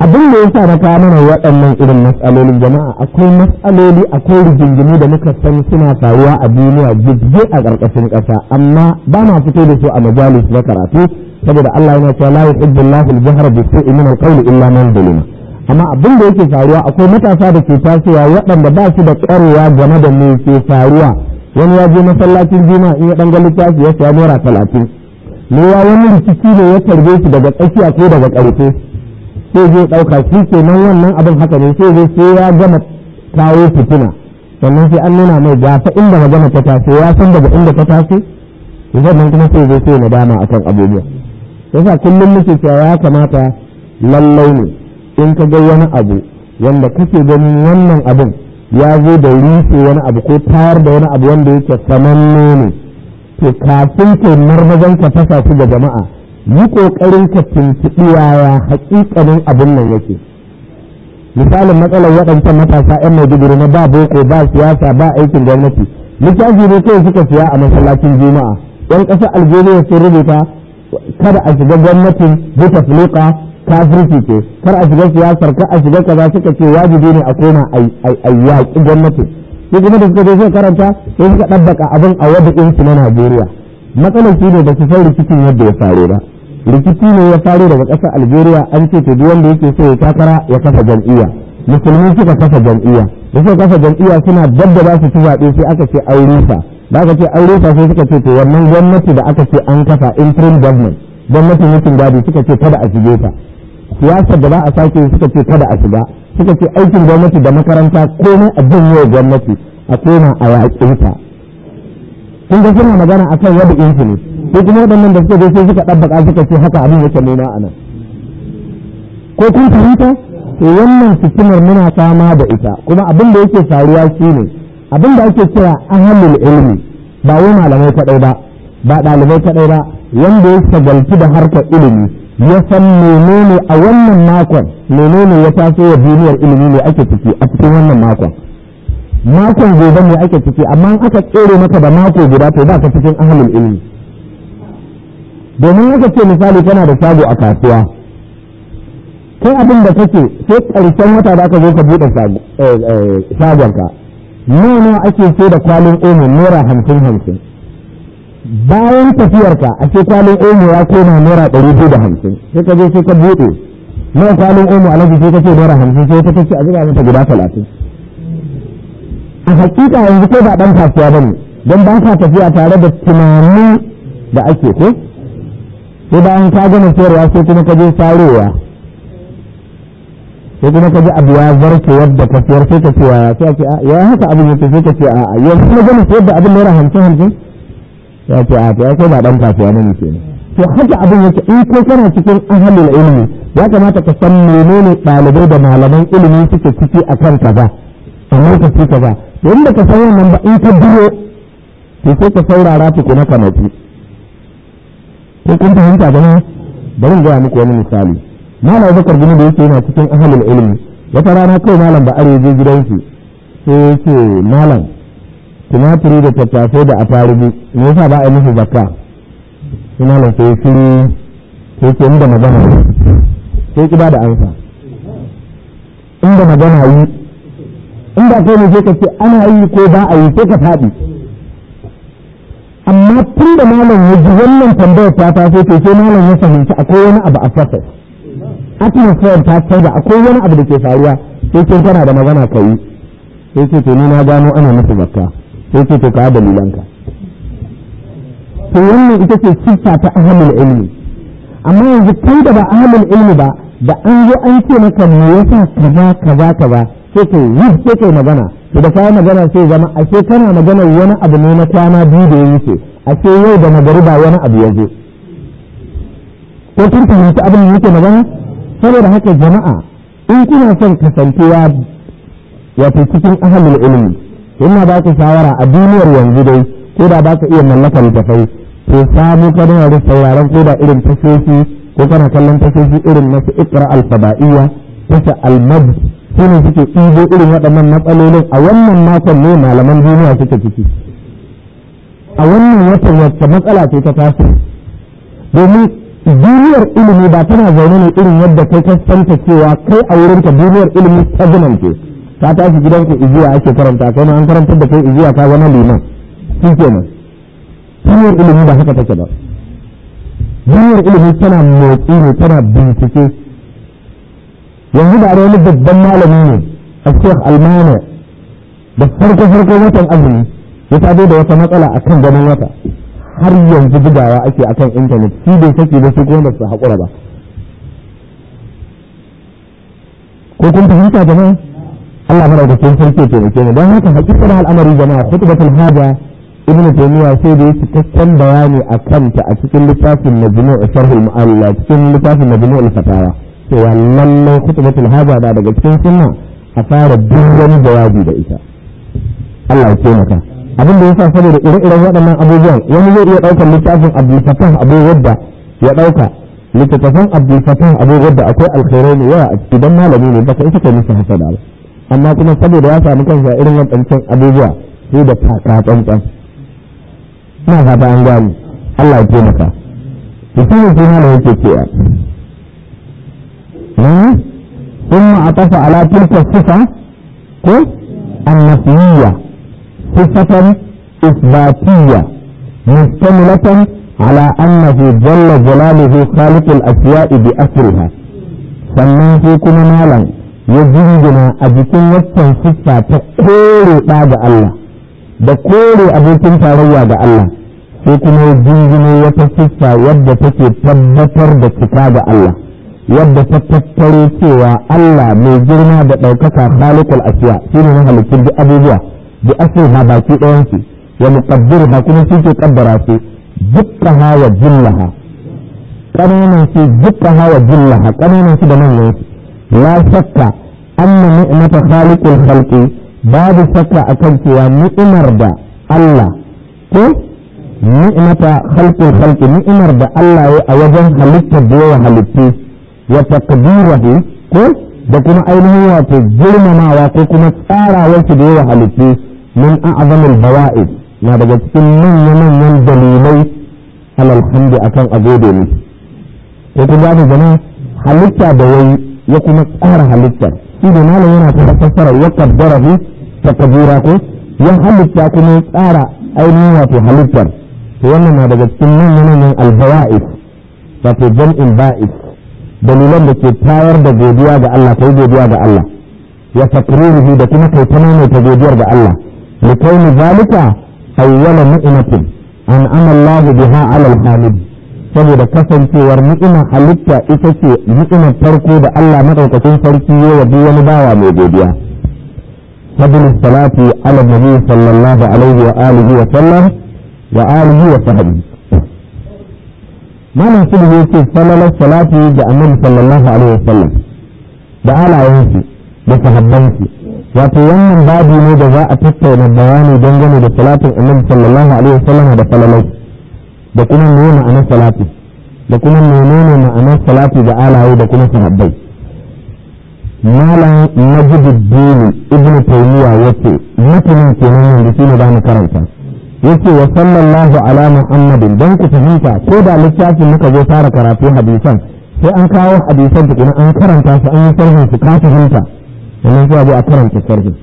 abin da yasa na kawo mana waɗannan irin matsalolin jama'a akwai matsaloli akwai rigingimu da muka san suna faruwa a duniya jibge a ƙarƙashin ƙasa amma ba na fito da su a majalis na karatu saboda Allah yana cewa la yuhibbu Allahu al-jahra bis-su'i min al-qawli illa man zulima amma abin da yake faruwa akwai matasa da ke tasowa waɗanda ba su da ƙwarewa game da me ke faruwa wani ya je masallacin juma'a in ya ɗan ga littafi ya saya naira talatin ne ya wani rikici ne ya tarbe shi daga tsakiya ko daga ƙarfe sai zai ɗauka shi ke nan wannan abin haka ne sai zai sai ya gama kawo fitina sannan sai an nuna mai gafa inda magana ta taso ya san daga inda ta taso sannan kuma sai zai sai nadama akan abubuwa yasa kullum muke cewa ya kamata lallai ne in ka ga wani abu wanda kake ganin wannan abin ya zo da rufe wani abu ko tayar da wani abu wanda yake sananne ne to kafin kai marmazan ka fasa su ga jama'a yi ƙoƙarin ka tuntuɓi yaya haƙiƙanin abin nan yake misalin matsalar waɗancan matasa 'yan maiduguri na ba boko ba siyasa ba aikin gwamnati littafi ne kawai suka siya a masallacin juma'a 'yan ƙasar algeria sun rubuta kada a shiga gwamnatin buta fuluka kafirci ce kar a shiga siyasar kar a shiga kaza suka ce wajibi ne a koma a yaƙi gwamnati sai kuma da suka je suka karanta sai suka ɗabbaka abin a wadda na najeriya matsalar shi ne ba su san rikicin yadda ya faru ba rikici ne ya faru daga ƙasar algeria an ce to duk wanda yake so ya takara ya kafa jam'iyya musulmi suka kafa jam'iyya da suka kafa jam'iyya suna dabda za su ci zaɓe sai aka ce an rusa da aka ce an rusa sai suka ce to wannan gwamnati da aka ce an kafa interim government gwamnatin mutum gadi suka ce kada a shige ta siyasar da za a sake suka ce kada a shiga suka ce aikin gwamnati da makaranta komai a janye gwamnati a koma a yaƙinta kun ga suna magana a kan wadda insu ne ko kuma waɗannan da suka je sai suka ɗabbaka suka ce haka abin yake nuna a nan ko kun fahimta to wannan fitinar muna fama da ita kuma abin da yake faruwa shine abin da ake kira ahlul ilmi ba wai malamai kaɗai ba ba ɗalibai kaɗai ba wanda ya shagaltu da harkar ilimi ya san menene a wannan makon menene ya taso wa duniyar ilimi ne ake ciki a cikin wannan makon makon gobe ne ake ciki amma in aka tsere maka da mako guda to ba ka cikin ahlul ilmi domin aka ce misali kana da shago a kasuwa kai abin da kake sai karshen wata da aka zo ka buɗe shagonka nawa ake sai da kwalin omo naira hamsin hamsin bayan tafiyarka a ce kwalin omo ya koma naira ɗari biyu da hamsin sai ka je sai ka buɗe nawa kwalin omo alaji sai ka ce naira hamsin sai ka ce a zuba mata guda talatin a hakika yanzu kai ba ɗan kasuwa ba ne don ba ka tafiya tare da tunani da ake ko sai bayan ka gama sayarwa sai kuma ka je sarowa sai kuma ka ji abu ya zarce yadda ka sayar sai ka ce ya sai a ce ya haka abin yake sai ka ce a yanzu kuma gama sayar da abin naira hamsin hamsin ya ce a ta kai ba ɗan kasuwa ba ne kenan to haka abin yake in kai kana cikin ahlul ilmi ya kamata ka san menene ɗalibai da malaman ilimi suke ciki akan kaza a lokaci kaza don da ka san wannan ba in ka biyo to sai ka saurara tukuna ka nafi ko kun fahimta gani bari in gaya muku wani misali malam bakar gini da yake yana cikin ahlul ilmi wata rana kai malam ba are je gidansu sai yake malam tumatiri da tattasai da atarugu me yasa ba a yi musu zakka sai malam sai shiru sai ke inda magana sai ki ba da amsa inda magana yi inda kai ne sai ka ce ana yi ko ba a yi sai ka faɗi amma tun da malam ya ji wannan tambayar ta taso to sai malam ya fahimci akwai wani abu a fasa atmosphere ta canza akwai wani abu da ke faruwa sai ce kana da magana ka yi sai ce to ni na gano ana musu zakka sai ce to ka dalilanka to wannan ita ce siffa ta ahlul ilmi amma yanzu kai da ba ahlul ilmi ba da an zo an ce maka me yasa kaza kaza kaza sai kai yi sai kai magana to da kai magana sai zama ashe kana magana wani abu ne na kwana biyu da yake ashe yau da magariba wani abu ya zo ko kun fahimci abin da yake magana saboda haka jama'a in kuna son kasancewa wato cikin ahlul ilmi ina ba ku shawara a duniyar yanzu dai ko da ba ka iya mallakar littafai to samu kana da sauraron ko da irin tashoshi ko kana kallon tashoshi irin na su ikra al-fada'iyya tasha al-mad su ne suke ɗigo irin waɗannan matsalolin a wannan makon ne malaman duniya suke ciki a wannan watan wacce matsala ce ta taso domin duniyar ilimi ba tana zaune ne irin yadda kai ka santa cewa kai a wurinka duniyar ilimi stagnant ce ka tashi gidanku ijiya ake karanta kai ma an karantar da kai ijiya ka zama liman shi kenan duniyar ilimi ba haka take ba duniyar ilimi tana motsi ne tana bincike yanzu da wani babban malami ne a Sheikh Almana da farko farko watan azumi ya tado da wata matsala akan ganin wata har yanzu bugawa ake akan intanet shi bai sake da su kuma su haƙura ba ko kun fahimta jama'a Allah madaukakin sarki ke nake ne don haka hakikar al'amari jama'a khutbatul haja ibn taymiya sai da yake cikakken bayani akan ta a cikin littafin majmu' sharh al-mu'alla cikin littafin majmu' al-fatawa cewa lallai khutbatul haja da daga cikin sunna a fara duk wani jawabi da ita Allah ya taimaka abin da yasa saboda ire-iren waɗannan abubuwan wani zai iya ɗaukar littafin Abdul Fattah Abu Wadda ya ɗauka littattafan Abdul Fattah Abu Wadda akwai alkhairai ne yawa a ciki dan malami ne baka isa kai musu hasada ba amma kuma saboda ya samu kansa irin waɗancan abubuwa sai da taka tsantsan ina fata an gani Allah ya taimaka to sai sai malami yake cewa na ثم عطف على تلك الصفة النفسية صفة إثباتية مشتملة على أنه جل جلاله خالق الأشياء بأسرها sannan sai kuma malam ya jingina a jikin waccan siffa ta kore ɗa ga Allah da kore abokin tarayya ga Allah sai kuma ya jingino wata siffa yadda take tabbatar da cika ga Allah yadda ta tattaro cewa Allah mai girma da ɗaukaka khaliqul ashiya shine na halittun duk abubuwa bi asriha baki ɗayansu wa muqaddirha kuma shi ke kaddara su dukkaha wa jillaha ƙananan su dukkaha wa jillaha ƙananan su da manyan su la shakka anna ni'mata khaliqul khalqi babu shakka akan cewa ni'imar da Allah ko ni'mata khalqul khalqi ni'imar da Allah ya a wajen halittar da yawa halittu wa taqdirahu ko da kuma ainihin wato girmamawa ko kuma tsarawar su da yawa halittu min a'zamil bawa'id na daga cikin manyan manyan dalilai alhamdu akan agode ne ko kuma da jama'a halitta da yayi ya kuma tsara halittar shi da malam yana ta fassara ya qaddarahu taqdira ko ya halitta kuma tsara ainihin wato halittar to wannan na daga cikin manyan manyan albawa'id wato jam'in ba'id dalilan da ke tayar da godiya ga Allah kai godiya ga Allah ya takriruhu da kuma kai tamamo ta godiyar ga Allah li kauni zalika awwala ni'matin an amalla biha 'ala al-hamid saboda kasancewar ni'imar halitta ita ce ni'imar farko da Allah madaukakin sarki ya yabi wani bawa mai godiya fadl salati ala nabi sallallahu alaihi wa alihi wa sallam wa alihi wa sahbihi malam sulhu yake sallalar salati da annabi sallallahu alaihi wasallam da alayensu da sahabbansu wato wannan babu ne da za a tattauna bayani dangane da salatin annabi sallallahu alaihi wasallam da salalai da kuma menene ma'anar salati da kuma menene ma'anar salati da alaye da kuma sahabbai malam Najibuddin ibn Taymiyyah yace mutumin kenan yanzu shine da mu karanta yake wa sallallahu ala muhammadin don ku fahimta ko da littafin muka zo fara karatu hadisan sai an kawo hadisan tukuna an karanta su an yi sarhin su ka fahimta wannan zuwa zo a karanta sarhin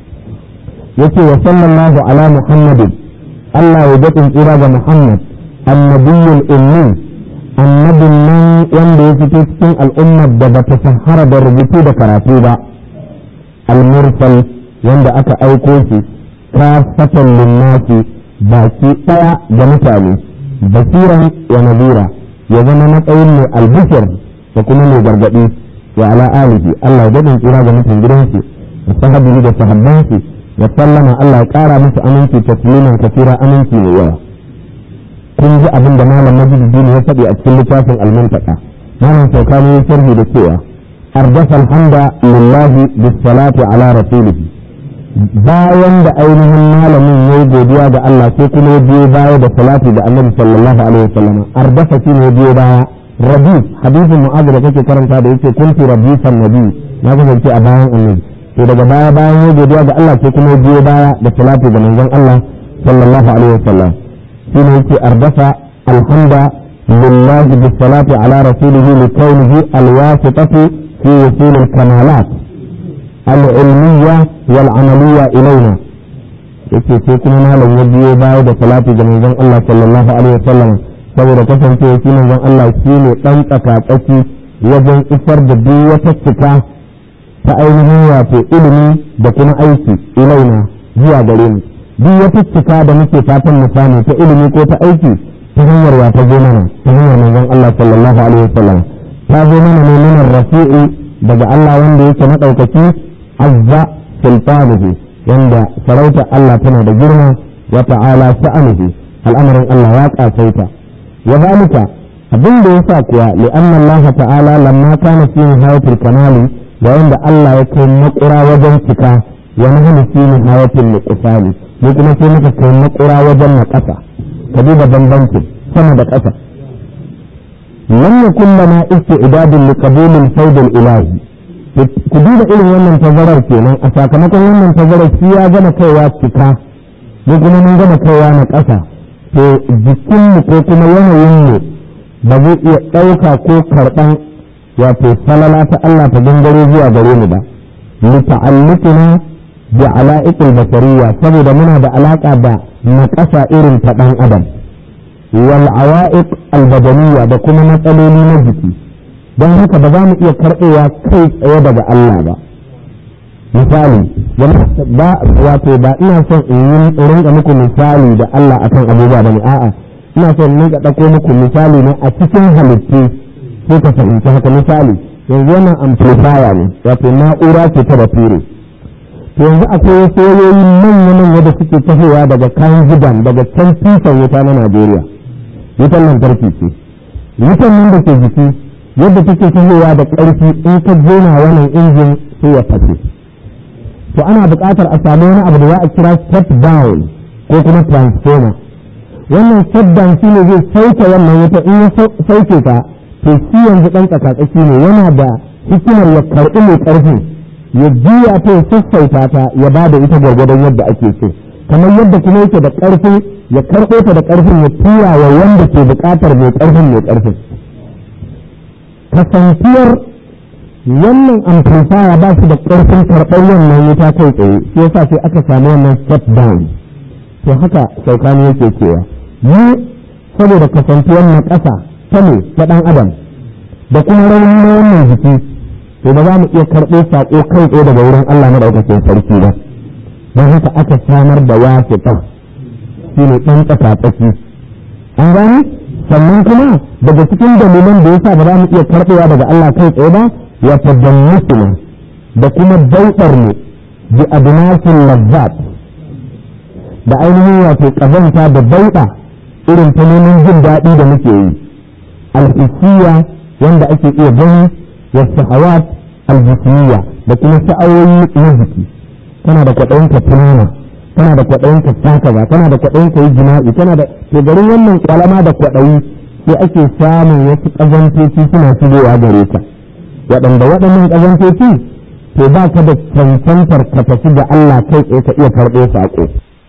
yake wa sallallahu ala muhammadin Allah ya daɗin tsira ga muhammad annabiyyul ummi annabin nan wanda ya fito cikin al'ummar da bata sahara da rubutu da karatu ba al-mursal wanda aka aiko shi kafatan linnasi baki ɗaya da mutane basiran wa nadira ya zama matsayin mai albishir da kuma mai gargaɗi wa ala alihi Allah ya daɗin tsira ga mutum gidansu da sahabi da sahabbansu wa sallama Allah ya ƙara musu aminci tasliman kasira aminci mai yawa kun ji abin da malam Najibuddin ya faɗi a cikin littafin al-Muntaka malam Shawkani ya sharhi da cewa ardafa alhamda lillahi bis salati ala rasulihi bayan da ainihin malamin ya yi godiya ga Allah sai kuma ya biyo baya da salati da annabi sallallahu alaihi wasallam ardafa shi ne biyo baya rabi hadisin mu'adh da kake karanta da yake kunti rabisan nabi na kasance a bayan annabi to daga baya bayan ya godiya ga Allah sai kuma ya biyo baya da salati ga manzon Allah sallallahu alaihi wasallam shi ne yake ardafa alhamda لله بالصلاة على رسوله لكونه الواسطة في وصول الكمالات العلمية والعملية إلينا. yake sai kuma malam ya biyo baya da salati ga manzon Allah sallallahu alaihi wasallam saboda kasancewa shi manzon Allah shi ne dan tsakatsaki wajen isar da duk wata cika ta ainihin wato ilimi da kuma aiki ilaina zuwa gare mu. Duk wata cika da muke fatan mu samu ta ilimi ko ta aiki ta hanyar ya ta zo mana ta hanyar manzon Allah sallallahu alaihi wasallam ta zo mana ne min rafi'i daga Allah wanda yake madaukaki azza sultanuhu wanda sarauta Allah tana da girma wa ta'ala sha'anuhu al'amarin Allah ya kasaita wa zalika abin da yasa kuwa li anna Allah ta'ala lamma kana fi nihayatil kamali da wanda Allah ya kai makura wajen cika wa nahnu fi nihayatil nuqsani ne kuma sai muka kai makura wajen naƙasa ka duba bambancin sama da ƙasa. lam yakun lana isti'dadun li qabul al-fayd al-ilahi ku duba irin wannan tazarar kenan a sakamakon wannan tazarar shi ya gama kaiwa cika ne kuma mun gama kaiwa na ƙasa to jikinmu ko kuma yanayinmu ba zai iya ɗauka ko karɓan wato falala ta Allah ta gangare zuwa gare mu ba li ta'alluqina bi ala'iqil basariyya saboda muna da alaka da naƙasa irin ta ɗan adam wal awa'iq al badaniyya da kuma matsaloli na jiki don haka ba za mu iya karɓewa kai tsaye daga Allah ba. Misali, ba wato ba ina son in yi rinka muku misali da Allah akan abubuwa ba ne, a'a ina son in ɗauko muku misali ne a cikin halittu sai ka fahimci haka. Misali, yanzu wannan amplifier ne, wato na'ura ce ta bature. To yanzu akwai wasu wayoyi manya-manya da suke tahowa daga kayan gidan daga can tushen wuta na Najeriya. Wutan lantarki ce. Wutan nan da ke jiki yadda take tahowa da ƙarfi in ka jona wannan injin sai ya fashe. To ana buƙatar a samu wani abu da za a kira step down ko kuma transformer. Wannan step down shi ne zai sauke wannan wuta in ya sauke ta to shi yanzu ɗan tsakatsaki ne yana da hikimar ya karɓi mai ƙarfi ya juya ta ya sassauta ta ya ba da ita gwargwadon yadda ake so. Kamar yadda kuma yake da ƙarfi ya karɓo ta da ƙarfin ya tura wa wanda ke buƙatar mai ƙarfin mai ƙarfin. Kasanciyar wannan amplifier ba su da ƙarfin karɓar wannan wuta kai tsaye shi yasa sai aka samu wannan step down. To haka saukani yake cewa mu saboda kasanciyar na ƙasa ta ne ta ɗan adam da kuma rauni na wannan jiki to ba za mu iya karɓo saƙo kai tsaye daga wurin Allah maɗaukakin sarki ba. Don haka aka samar da wasiƙa shi ne ɗan tsakatsaki. An gani? Sannan kuma daga cikin dalilan da yasa ba za mu iya karɓewa daga Allah kai tsaye ba ya tadammusuna da kuma dauɗar mu bi adnasil lazzat da ainihin wato ƙazanta da dauɗa irin ta neman jin daɗi da muke yi al-hissiyya wanda ake iya gani wa shahawat al-jismiyya da kuma sha'awoyi na jiki. Kana da kwaɗayin ka tunana, kana da kwaɗayin ka sakaza, kana da kwaɗayin ka yi jima'i, kana da to garin wannan kwalama da kwaɗayi sai ake samun wasu ƙazantoci suna shigowa gare ka waɗanda waɗannan ƙazantoci to ba ka da cancantar ka tafi da Allah kai tsaye ka iya karɓo saƙo.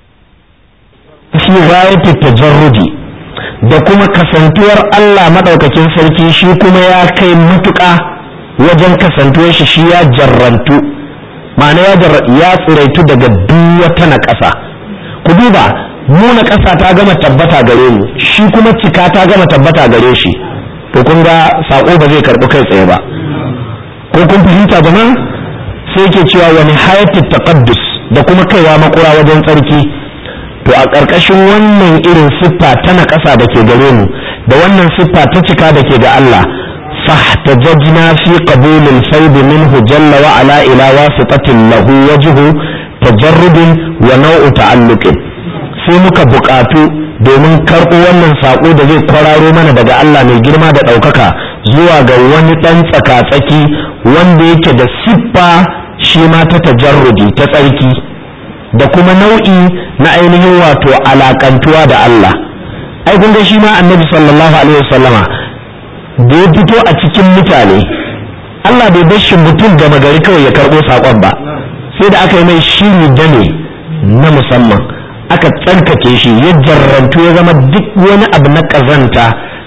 Shi ghayatu tajarrudi da kuma kasantuwar Allah madaukakin sarki shi kuma ya kai matuƙa wajen kasantuwar shi shi ya jarrantu ma'ana ya ya tsiraitu daga duk wata na ƙasa. Ku duba mu na ƙasa ta gama tabbata gare mu shi kuma cika ta gama tabbata gare shi to kun ga sako ba zai karɓi kai tsaye ba. Ko kun fahimta jama'a? Sai yake cewa wa nihayatut taqaddus da kuma kaiwa makura wajen tsarki. To a ƙarƙashin wannan irin siffa ta na ƙasa da ke gare mu da wannan siffa ta cika da ke ga Allah fahtajajna fi qabulil fayd minhu jalla wa ala ila wasitatin lahu wajhu tajarrudin wa naw'u ta'alluqin. Sai muka buƙatu domin karɓo wannan saƙo da zai kwararo mana daga Allah mai girma da ɗaukaka zuwa ga wani ɗan tsaka-tsaki wanda yake da siffa shi ma ta tajarrudi ta tsarki da kuma nau'i na ainihin wato alakantuwa da Allah. Ai kun ga shi ma Annabi sallallahu alaihi wasallama da ya fito a cikin mutane Allah bai bar shi mutum gama gari kawai ya karɓo saƙon ba, sai da aka yi mai shiri dane na musamman aka tsarkake shi ya jarrantu ya zama duk wani abu na ƙazanta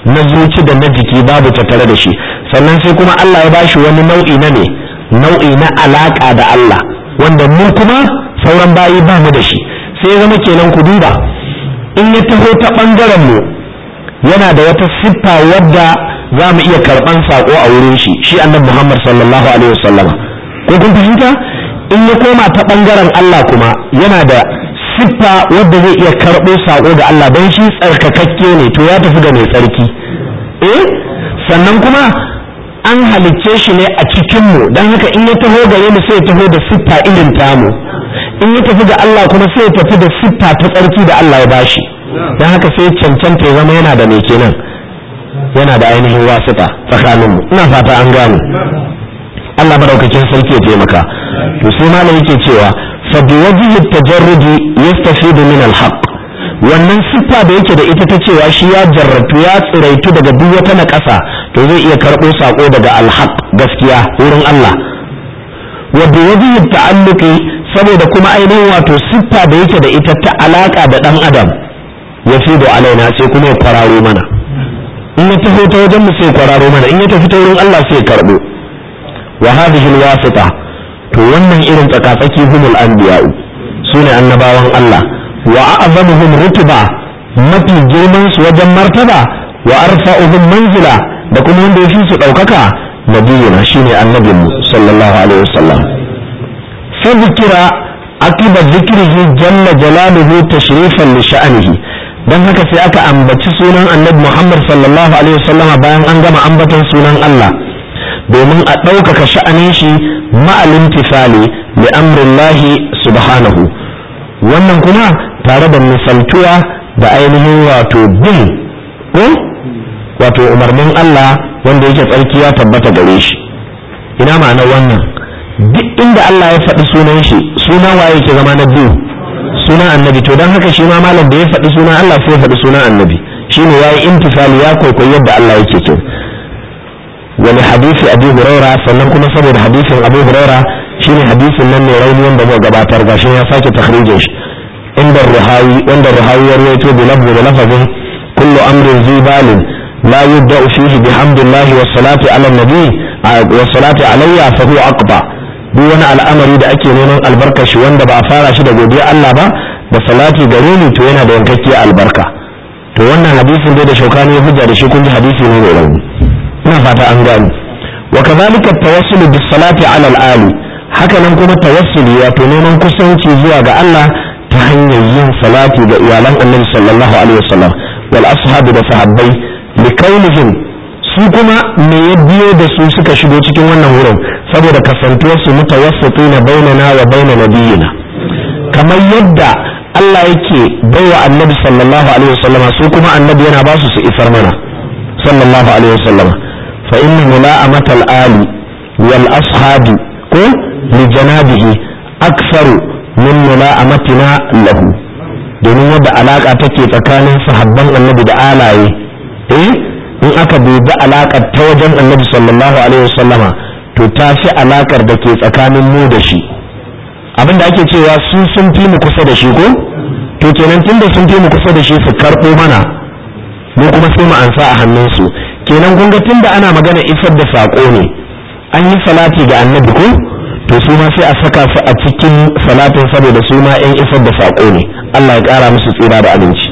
na zuci da na jiki babu tattare da shi, sannan sai kuma Allah ya bashi wani nau'i na ne nau'i na alaka da Allah wanda mu kuma sauran bayi ba mu da shi. sai ya zama kenan ku duba in ya taho ta bangaren mu yana da wata siffa wadda za mu iya karban sako a wurin shi shi annabi Muhammad sallallahu alaihi wasallama, ko kun fahimta? in ya koma ta bangaren Allah kuma yana da siffa wadda zai iya karɓo sako ga Allah don shi tsarkakakke ne, to ya tafi ga mai tsarki. eh sannan kuma an halicce shi ne a cikin mu, don haka in ya taho gare mu sai ya taho da siffa irin tamu, in ya tafi ga Allah kuma sai ya tafi da siffa ta tsarki da Allah ya bashi, don haka sai cancanta ya zama yana da mai kenan yana da ainihin wasita tsakanin mu. ina fata an gane. Allah madaukakin sarki ya taimaka. to sai malam yake cewa fa bi wajhi at-tajarrudi yastafidu min al-haqq, wannan siffa da yake da ita ta cewa shi ya jarratu ya tsiraitu daga duk wata naƙasa, to zai iya karɓo sako daga al-haqq gaskiya wurin Allah. wa bi wajhi at-ta'alluqi, saboda kuma ainihin wato siffa da yake da ita ta alaka da dan adam, yafidu alaina sai kuma ya kwararo mana. in ya tafi ta wajen mu sai kwararo mana, in ya tafi ta wurin Allah sai ya karɓo. wa hadhihi al-wasita, to wannan irin tsakatsaki humul anbiya'u, sune annabawan Allah. wa a'zamuhum rutba, mafi girman su wajen martaba, wa arfa'uhum manzila, da kuma wanda yafi su daukaka nabiyuna shine annabin mu sallallahu alaihi wasallam. fa zikira akiba zikrihi jalla jalaluhu tashrifan li sha'nihi, dan haka sai aka ambaci sunan annabi Muhammad sallallahu alaihi wasallam bayan an gama ambaton sunan Allah domin a ɗaukaka sha'anin shi ma'alin tifali li amrillahi subhanahu, wannan kuma tare da misaltuwa da ainihin wato bin wato umarnin Allah wanda yake tsarki ya tabbata gare shi. ina ma'anar wannan? duk inda Allah ya faɗi sunan shi, sunan waye yake zama na biyu? sunan annabi. to don haka shi ma malam da ya faɗi sunan Allah sai ya faɗi sunan annabi, shine yayi intifali ya kwaikwayi yadda Allah yake so. wani hadisi Abu Huraira, sannan kuma saboda hadisin Abu Huraira shine hadisin nan mai rauni wanda muka gabatar, gashi ya sake takhrijin shi inda ruhawi wanda ruhawi ya rawaito bi lafzi da lafazin kullu amrin zibalin la yubda'u fihi bihamdillahi was salati ala nabi was salati alayya fa huwa aqba. duk wani al'amari da ake neman albarkar shi wanda ba a fara shi da godiya Allah ba da salati gare ni, to yana da yankakkiyar albarka. to wannan hadisin dai da Shaukani ya hujja da shi, kun ji hadisi ne mai rauni. ina fata an gani. wa kadhalika at-tawassul bis salati ala al-ali, haka nan kuma tawassuli wato neman kusanci zuwa ga Allah ta hanyar yin salati ga iyalan Annabi sallallahu alaihi wasallam wal ashabi da sahabbai, li kaunihim su kuma me ya biyo da su suka shigo cikin wannan wurin saboda kasantuwar su mutawassitina bainana wa baina nabiyina, kamar yadda Allah yake baiwa Annabi sallallahu alaihi wasallam su kuma Annabi yana ba su su isar mana sallallahu alaihi wasallam. fa inna mula'amata al-ali wal ashabi ko li janabihi aktharu min mula'amatina lahu, domin yadda alaka take tsakanin sahabban Annabi da alaye, eh in aka dubi alakar ta wajen Annabi sallallahu alaihi wasallama to ta fi alakar da ke tsakanin mu da shi. abinda ake cewa su sun fi mu kusa da shi ko, to kenan tunda sun fi mu kusa da shi su karɓo mana, mu kuma sai mu ansa a hannunsu. kenan kun ga tunda ana magana isar da sako ne, an yi salati ga Annabi ko, to su ma sai a saka su a cikin salatin saboda su ma yan isar da sako ne. Allah ya ƙara musu tsira da aminci.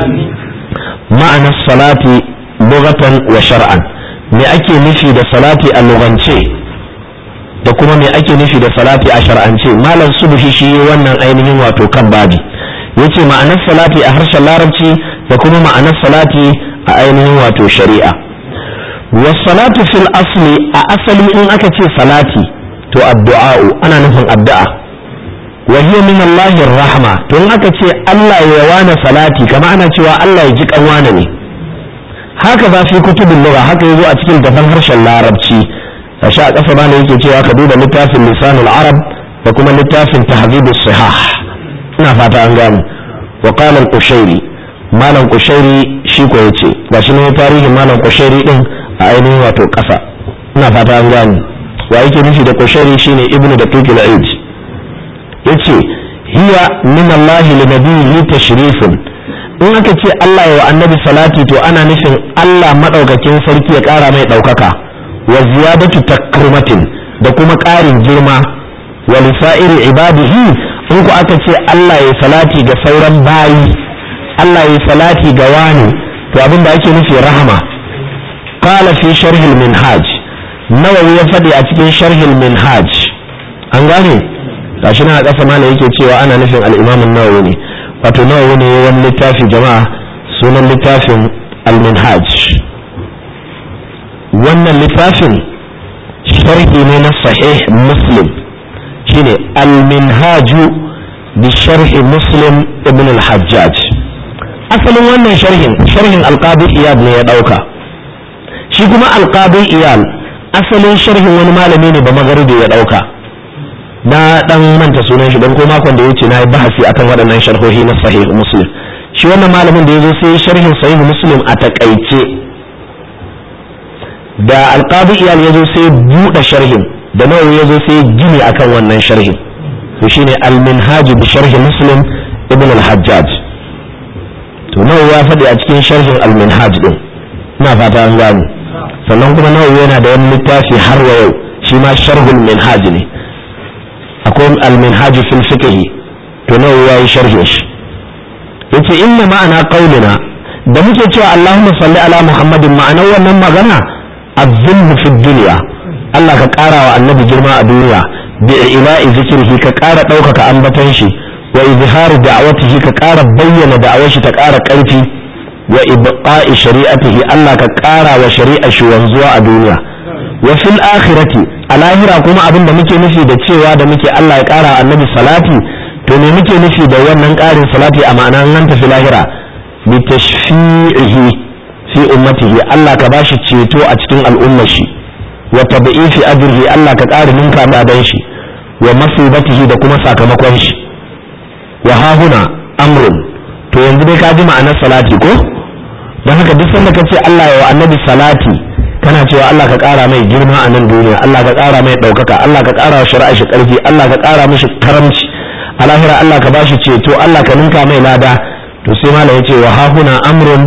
ma'anar salati lughatan wa shar'an, me ake nufi da salati a lugance da kuma me ake nufi da salati a shar'ance? malam subhi shi wannan ainihin wato kan babi yace ma'anar salati a harshen larabci da kuma ma'anar salati a ainihin wato shari'a. was salatu fil asli, a asali in aka ce salati to addu'a ana nufin addu'a. wa hiya min Allahi rahma, to in aka ce Allah ya wana salati kama ana cewa Allah ya ji kanwana ne. haka za fi kutubin lugha, haka yazo a cikin dafan harshen larabci. kashi a ƙasa bane yake cewa ka duba littafin lisanul arab da kuma littafin tahdhibus sihah. ina fata an gane. wa qala al-qushairi, malam qushairi shi ko yace gashi ne tarihin malam qushairi din a ainihin wato ƙasa. ina fata an gane. wa yake nufi da qushairi shine ibnu daqiq al-aid. yace hiya min Allah li nabiyhi tashrifun, in aka ce Allah ya wa annabi salati to ana nufin Allah madaukakin sarki ya kara mai daukaka wa ziyadatu takrimatin da kuma karin girma wa lisa'iri ibadihi in ku aka ce Allah ya salati ga sauran bayi Allah ya salati ga wani to abin da ake nufi rahama qala fi sharh al-minhaj nawawi ya fadi a cikin sharh al-minhaj an gane gashi na kasa malai yake cewa ana nufin al-imam an-nawawi ne wato nawawi ne wani littafi jama'a sunan littafin al-minhaj wannan littafin sharhi ne na sahih muslim shine al-minhaj bi sharh muslim ibn al-hajjaj asalin wannan sharhin sharhin al-qadi iyad ne ya dauka shi kuma al-qadi iyad asalin sharhin wani malami ne ba magharibi ya dauka na dan manta sunan shi dan ko makon da yace na yi bahasi akan waɗannan sharhohi na sahih muslim shi wannan malamin da yazo sai sharhin sahih muslim a takaice da al-qadi iyad yazo sai buɗe sharhin da nawawi yazo sai gini akan wannan sharhin to shine al-minhaj bi sharh muslim ibn al-hajjaj to nawawi ya faɗi a cikin sharhin al-minhaj din ina fata an gane sannan kuma nawawi yana da wani littafi har wa yau shi ma sharhul minhaj ne akwai al-minhaj fil fiqh to nawawi yayi sharhin shi yace inna ma'ana qaulina da muke cewa Allahumma salli ala Muhammadin ma'anar wannan magana az-zulm fi dunya Allah ka ƙara wa annabi girma a duniya bi ila'i zikrihi ka ƙara ɗaukaka ambaton shi wa izharu da'awatihi ka ƙara bayyana da'awar shi ta ƙara ƙarfi wa ibqa'i shari'atihi Allah ka ƙara wa shari'a shi wanzuwa a duniya wa fil akhirati a lahira kuma abin da muke nufi da cewa da muke Allah ya ƙara annabi salati to me muke nufi da wannan ƙarin salati a ma'ana nan tafi lahira bi tashfi'ihi fi ummatihi Allah ka bashi ceto a cikin al'ummar shi wa tabi'ifi ajrihi Allah ka ƙara ninka madan shi wa masibatihi da kuma sakamakon shi wa hahuna amrun to yanzu dai ka ji ma'anar salati ko don haka duk sanda ka ce Allah ya wa annabi salati kana cewa Allah ka ƙara mai girma a nan duniya Allah ka ƙara mai ɗaukaka Allah ka ƙara wa shari'a shi ƙarfi Allah ka ƙara mishi karamci a lahira Allah ka bashi ceto Allah ka ninka mai lada to sai malam yace wa hahuna amrun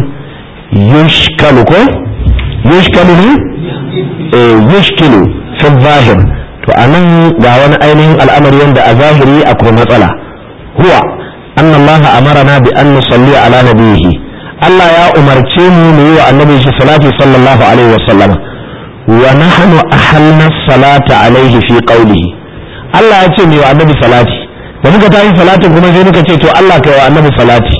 yushkalu ko yushkalu ne eh yushkilu fi zahir to anan ga wani ainihin al'amari wanda a zahiri akwai matsala huwa anna Allah amarna bi an nusalli ala nabiyhi Allah ya umarce mu mu yi wa annabi shi salatu sallallahu alaihi wa sallama wa nahnu ahalna salata alaihi fi qawlihi Allah ya ce mu yi wa annabi salati da muka tayi salatin kuma sai muka ce to Allah kai wa annabi salati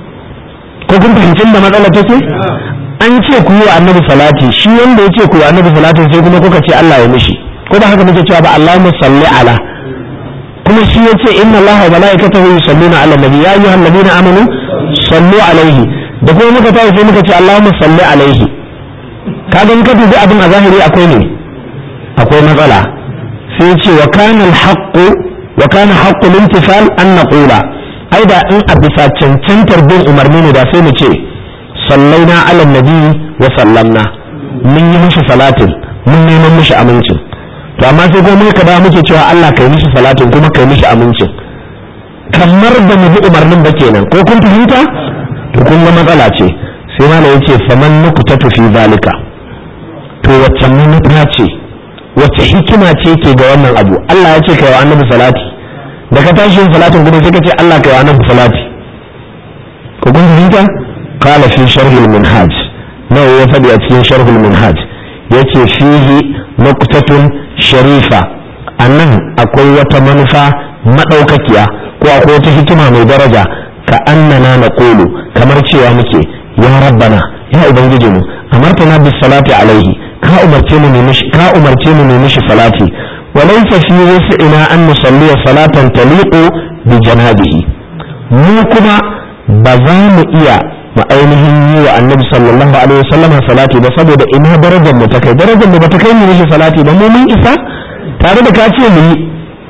ko kun fahimci da matsala take an ce ku yi wa annabi salati shi wanda ya ce ku yi wa annabi salati sai kuma kuka ce Allah ya mishi ko ba haka muke cewa ba Allahumma salli ala kuma shi ya ce inna Allah wa malaikatahu yusalluna ala nabi ya ayyuhan nabiyina amanu sallu alaihi da kuma muka tayi sai muka ce Allahumma salli alaihi kaga in ka dubi abin a zahiri akwai ne akwai matsala sai ce wa kana al-haqqu wa kana haqqu al-imtithal an naqula ai da in a bisa cancantar bin umarni ne da sai mu ce sallaina ala nabi wa sallamna mun yi mishi salatin mun neman mishi amincin to amma sai kuma muka da muke cewa Allah kai mishi salatin kuma kai mishi amincin kamar da mu bi umarnin ba kenan ko kun fahimta to kun ga matsala ce sai malai yace faman nuqtatu fi zalika to wacce manufa ce wacce hikima ce ke ga wannan abu Allah ya ce kai wa annabi salati da ka tashi yin salatin kuma sai ka ce Allah kai wa annabi salati ko kun fahimta qala fi sharh al-minhaj nawa ya fadi a cikin sharh al-minhaj yace fihi nuqtatun sharifa annan akwai wata manufa madaukakiya ko akwai wata hikima mai daraja ka annana naqulu kamar cewa muke ya rabbana ya ubangiji mu amartana bis salati alaihi ka umarce mu ne mishi ka umarce mu ne mishi salati walaysa fi wasi'ina an nusalli salatan taliqu bi janabihi mu kuma ba za mu iya mu ainihin yi wa annabi sallallahu alaihi wasallam salati ba saboda ina darajar mu ta kai darajar mu ba ta kai mu mishi salati ba mu mun isa tare da ka ce mu yi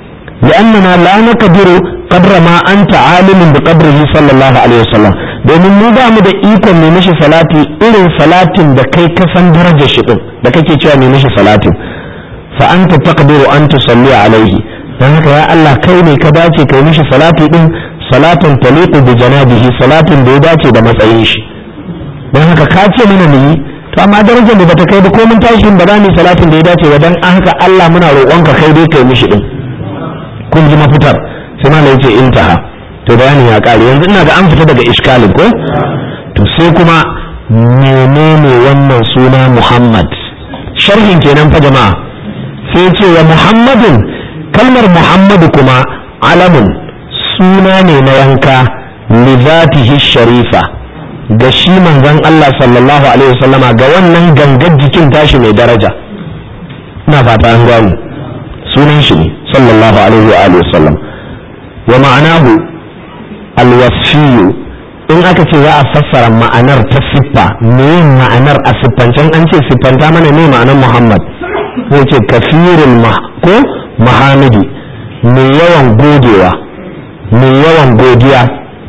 لأننا لا نقدر قدر ما أنت عالم بقدره صلى الله عليه وسلم domin mu ba mu da ikon mai mishi salati irin salatin da kai ka san darajar shi din da kake cewa mai mishi salatin fa anta taqdiru an tusalli alaihi dan haka ya Allah kai ne ka dace kai mishi salati din salatun taliqu bi janabihi salatin da ya dace da matsayin shi dan haka ka ce mana ni to amma darajar da bata kai ba ko mun tashi ba za mu salatin da ya dace ba dan haka Allah muna roƙonka kai dai kai mishi din kun ji mafitar sai malai yace intaha to bayani ya kare yanzu ina ga an fita daga iskalin ko to sai kuma menene wannan suna Muhammad sharhin kenan fa jama'a sai ce wa Muhammadin kalmar Muhammadu kuma alamun suna ne na yanka li zatihi sharifa ga shi manzon Allah sallallahu alaihi wasallama ga wannan gangar jikin tashi mai daraja ina fata an gano sunan shi ne sallallahu alaihi wa alihi wasallam wa ma'anahu alwasfiyu in aka ce za a fassara ma'anar ta siffa me ma'anar a siffancen an ce siffanta mana ne ma'anar Muhammad zai ce kafirul ko mahamidi mai yawan godewa mai yawan godiya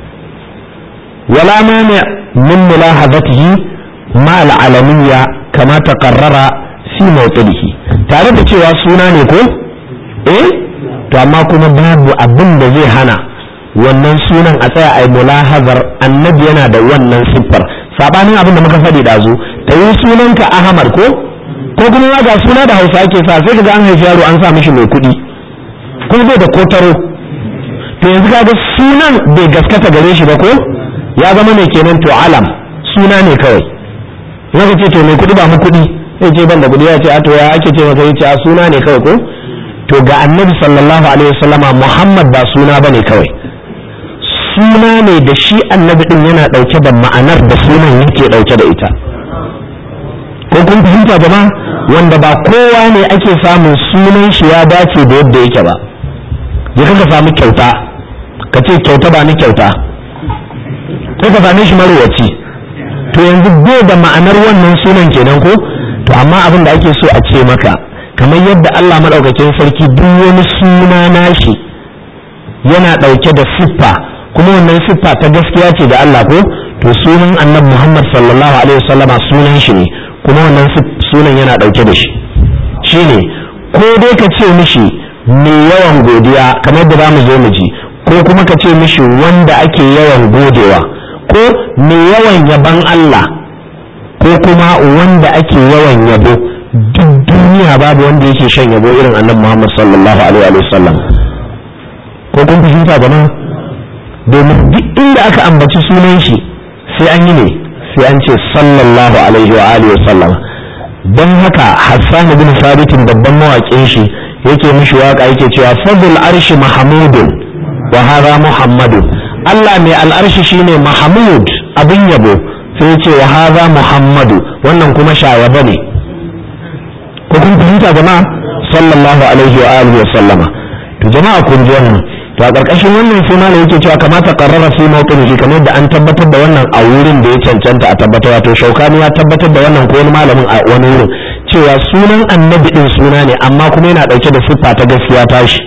wala mani min mulahazatihi ma al'alamiyya kama taqarrara fi mawqidihi tare da cewa suna ne ko eh to amma kuma babu abin da zai hana wannan sunan a tsaya ai mulahazar annabi yana da wannan siffar sabanin abin da muka faɗi dazu ta yi sunanka Ahmad ko ko kuma ga suna da Hausa ake sa sai kaga an haifi yaro an sa mishi mai kuɗi ko bai da kotaro to yanzu kaga sunan bai gaskata gare shi ba ko ya zama ne kenan to alam suna ne kawai zaka ce to mai kuɗi ba mu kuɗi sai ce ban da kuɗi ya ce a to ya ake ce maka yace a suna ne kawai ko to ga annabi sallallahu alaihi wasallama Muhammad ba suna bane kawai suna ne da shi annabi din yana dauke da ma'anar da sunan yake dauke da ita ko kun fahimta jama'a wanda ba kowa ne ake samun sunan shi ya dace da yadda yake ba je ka samu kyauta ka ce kyauta ba ni kyauta ko ka same shi marowaci to yanzu bai da ma'anar wannan sunan kenan ko to amma abin da ake so a ce maka kamar yadda Allah madaukakin sarki duk wani suna nashi yana dauke da siffa kuma wannan siffa ta gaskiya ce da Allah ko to sunan annabi Muhammad sallallahu alaihi wasallama sunan shi ne kuma wannan sunan yana dauke da shi shine ko dai ka ce mishi mai yawan godiya kamar da zamu zo mu ji ko kuma ka ce mishi wanda ake yawan godewa ko mai yawan yaban Allah ko kuma wanda ake yawan yabo duk duniya babu wanda yake shan yabo irin annabi Muhammad sallallahu alaihi wasallam ko kun fahimta jama'a domin duk inda aka ambaci sunan shi sai an yi ne sai an ce sallallahu alaihi wa alihi wasallam don haka Hassan ibn Sabit babban mawaƙin shi yake mishi waka yake cewa fadl arshi mahmudun wa hadha muhammadun Allah mai al'arshi shine mahmud abin yabo sai ce wa hadha muhammadu wannan kuma shawaba ne ko kun fahimta jama'a sallallahu alaihi wa alihi wasallama to jama'a kun ji wannan to a ƙarƙashin wannan sai malam yake cewa kamata qarrara fi mawqinihi kamar da an tabbatar da wannan a wurin da ya cancanta a tabbatar wato Shaukani ya tabbatar da wannan ko wani malamin a wani wurin cewa sunan annabi din suna ne amma kuma yana dauke da siffa ta gaskiya tashi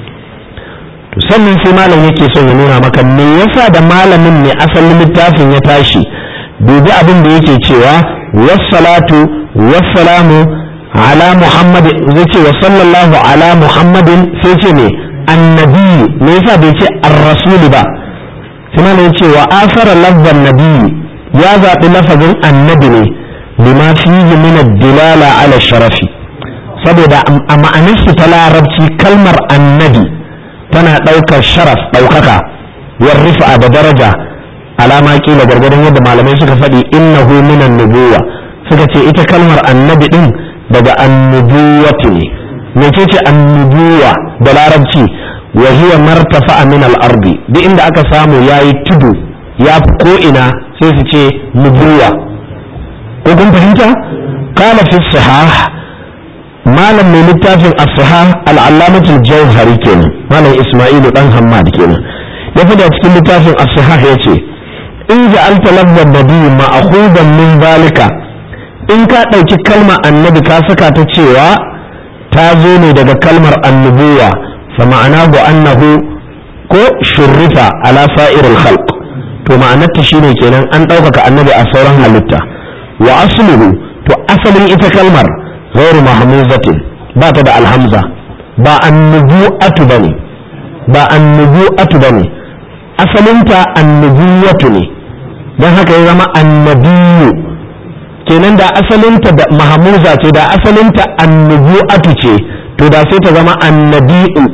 to sannan sai malam yake son ya nuna maka me yasa da malamin ne asalin littafin ya tashi dubi abin da yake cewa wassalatu wassalamu ala muhammad zai ce wa sallallahu ala muhammadin sai ce ne annabi me yasa bai ce ar-rasul ba kuma ne ce wa asara lafzan nabi ya zabi lafazin annabi ne lima fihi min ad-dilala ala sharafi saboda a ma'anar su ta larabci kalmar annabi tana daukar sharaf daukaka war rif'a da daraja alama kila gargadon yadda malamai suka faɗi innahu min an-nubuwa suka ce ita kalmar annabi din daga annubuwati ne mecece annubuwa da larabci wa hiya martafa min al-ardi duk inda aka samu yayi tudu ya fi ko ina sai su ce nubuwa ko kun fahimta qala fi sahih malam mai littafin as-sahih al-allamah al-jawhari kenan malam isma'ilu dan hammad kenan ya fada cikin littafin as-sahih yace in ja'alta lafzan nabi ma'khudan min zalika in ka ɗauki kalmar annabi ka saka ta cewa ta zo ne daga kalmar annubuwa fa ma'ana bu annahu ko shurrifa ala sa'iril khalq to ma'anarta shine kenan an ɗaukaka annabi a sauran halitta wa asluhu to asalin ita kalmar ghairu mahmuzatin ba ta da alhamza ba annubu'atu bane ba annubu'atu bane asalinta annubuwatu ne don haka ya zama annabiyu kenan da asalinta da mahamuza ce da asalinta annubu'atu ce to da sai ta zama annabi'u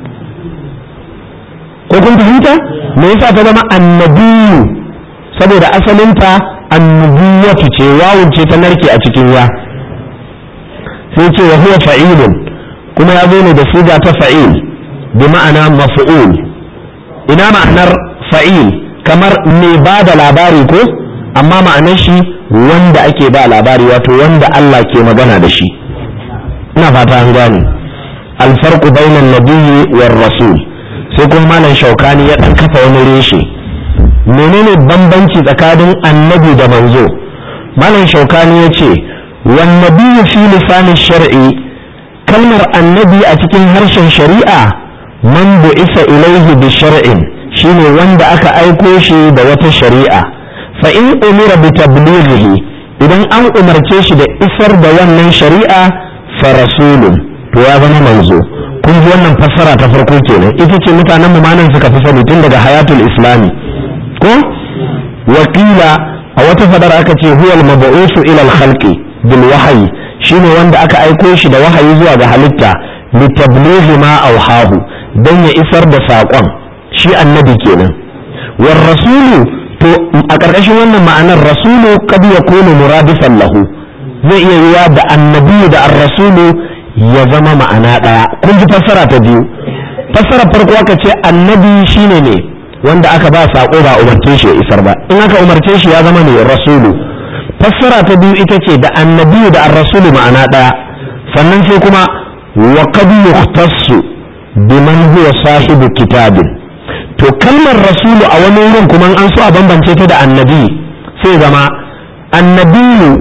ko kun fahimta me yasa ta zama annabiyu saboda asalinta annubuwatu ce wawun ce ta narke a cikin ya sai ce wa huwa fa'ilun kuma ya zo ne da siga ta fa'il bi ma'ana maf'ul ina ma'anar fa'il kamar mai ba da labari ko amma ma'anar shi wanda ake ba labari wato wanda Allah ke magana da shi ina fata an gane alfarqu bainan nabiyyi war rasul sai kuma malam shaukani ya dan kafa wani reshe menene bambanci tsakanin annabi da manzo malam shaukani ya ce wan nabiyyu fi lisanin shar'i kalmar annabi a cikin harshen shari'a man bu'isa ilaihi bi shar'in shine wanda aka aiko shi da wata shari'a fa in umira bi tablighihi idan an umarce shi da isar da wannan shari'a fa rasulun to ya zama manzo kun ji wannan fassara ta farko kenan ita ce mutanen mu manan suka fi sani tun daga hayatul islami ko wakila a wata fadar aka ce huwal mab'usu ila al-khalqi bil wahyi shine wanda aka aiko shi da wahayi zuwa ga halitta li tablighi ma awhahu dan ya isar da saƙon shi annabi kenan war rasulu to a ƙarƙashin wannan ma'anar rasulu kad yakunu muradifan lahu zai iya yiwa da annabi da ar-rasulu ya zama ma'ana ɗaya kun ji fassara ta biyu fassara farko aka ce annabi shine ne wanda aka ba saƙo ba umarce shi ya isar ba in aka umarce shi ya zama ne rasulu fassara ta biyu ita ce da annabi da ar-rasulu ma'ana ɗaya sannan sai kuma wa qad yukhtassu biman huwa sahibu kitabin to kalmar rasulu a wani wurin kuma an so a bambance ta da annabi sai zama annabiyu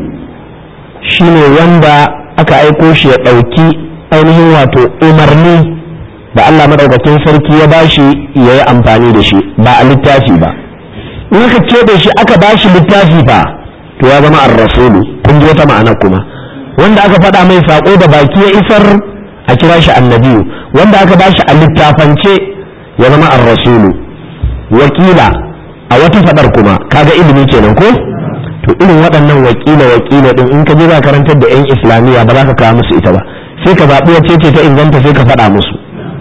shine wanda aka aiko shi ya ɗauki ainihin wato umarni da Allah madaukakin sarki ya bashi ya yi amfani da shi ba a littafi ba in aka keɓe shi aka bashi littafi fa to ya zama ar-rasulu kun ji wata ma'ana kuma wanda aka faɗa mai saƙo da baki ya isar a kira shi annabiyu wanda aka bashi a littafance ya zama ar-rasulu wakila a wata fadar kuma kaga ilimi kenan ko to irin waɗannan wakila wakila din in ka je za karantar da yan islamiyya ba za ka kawo musu ita ba sai ka zaɓi wacce ce ta inganta sai ka faɗa musu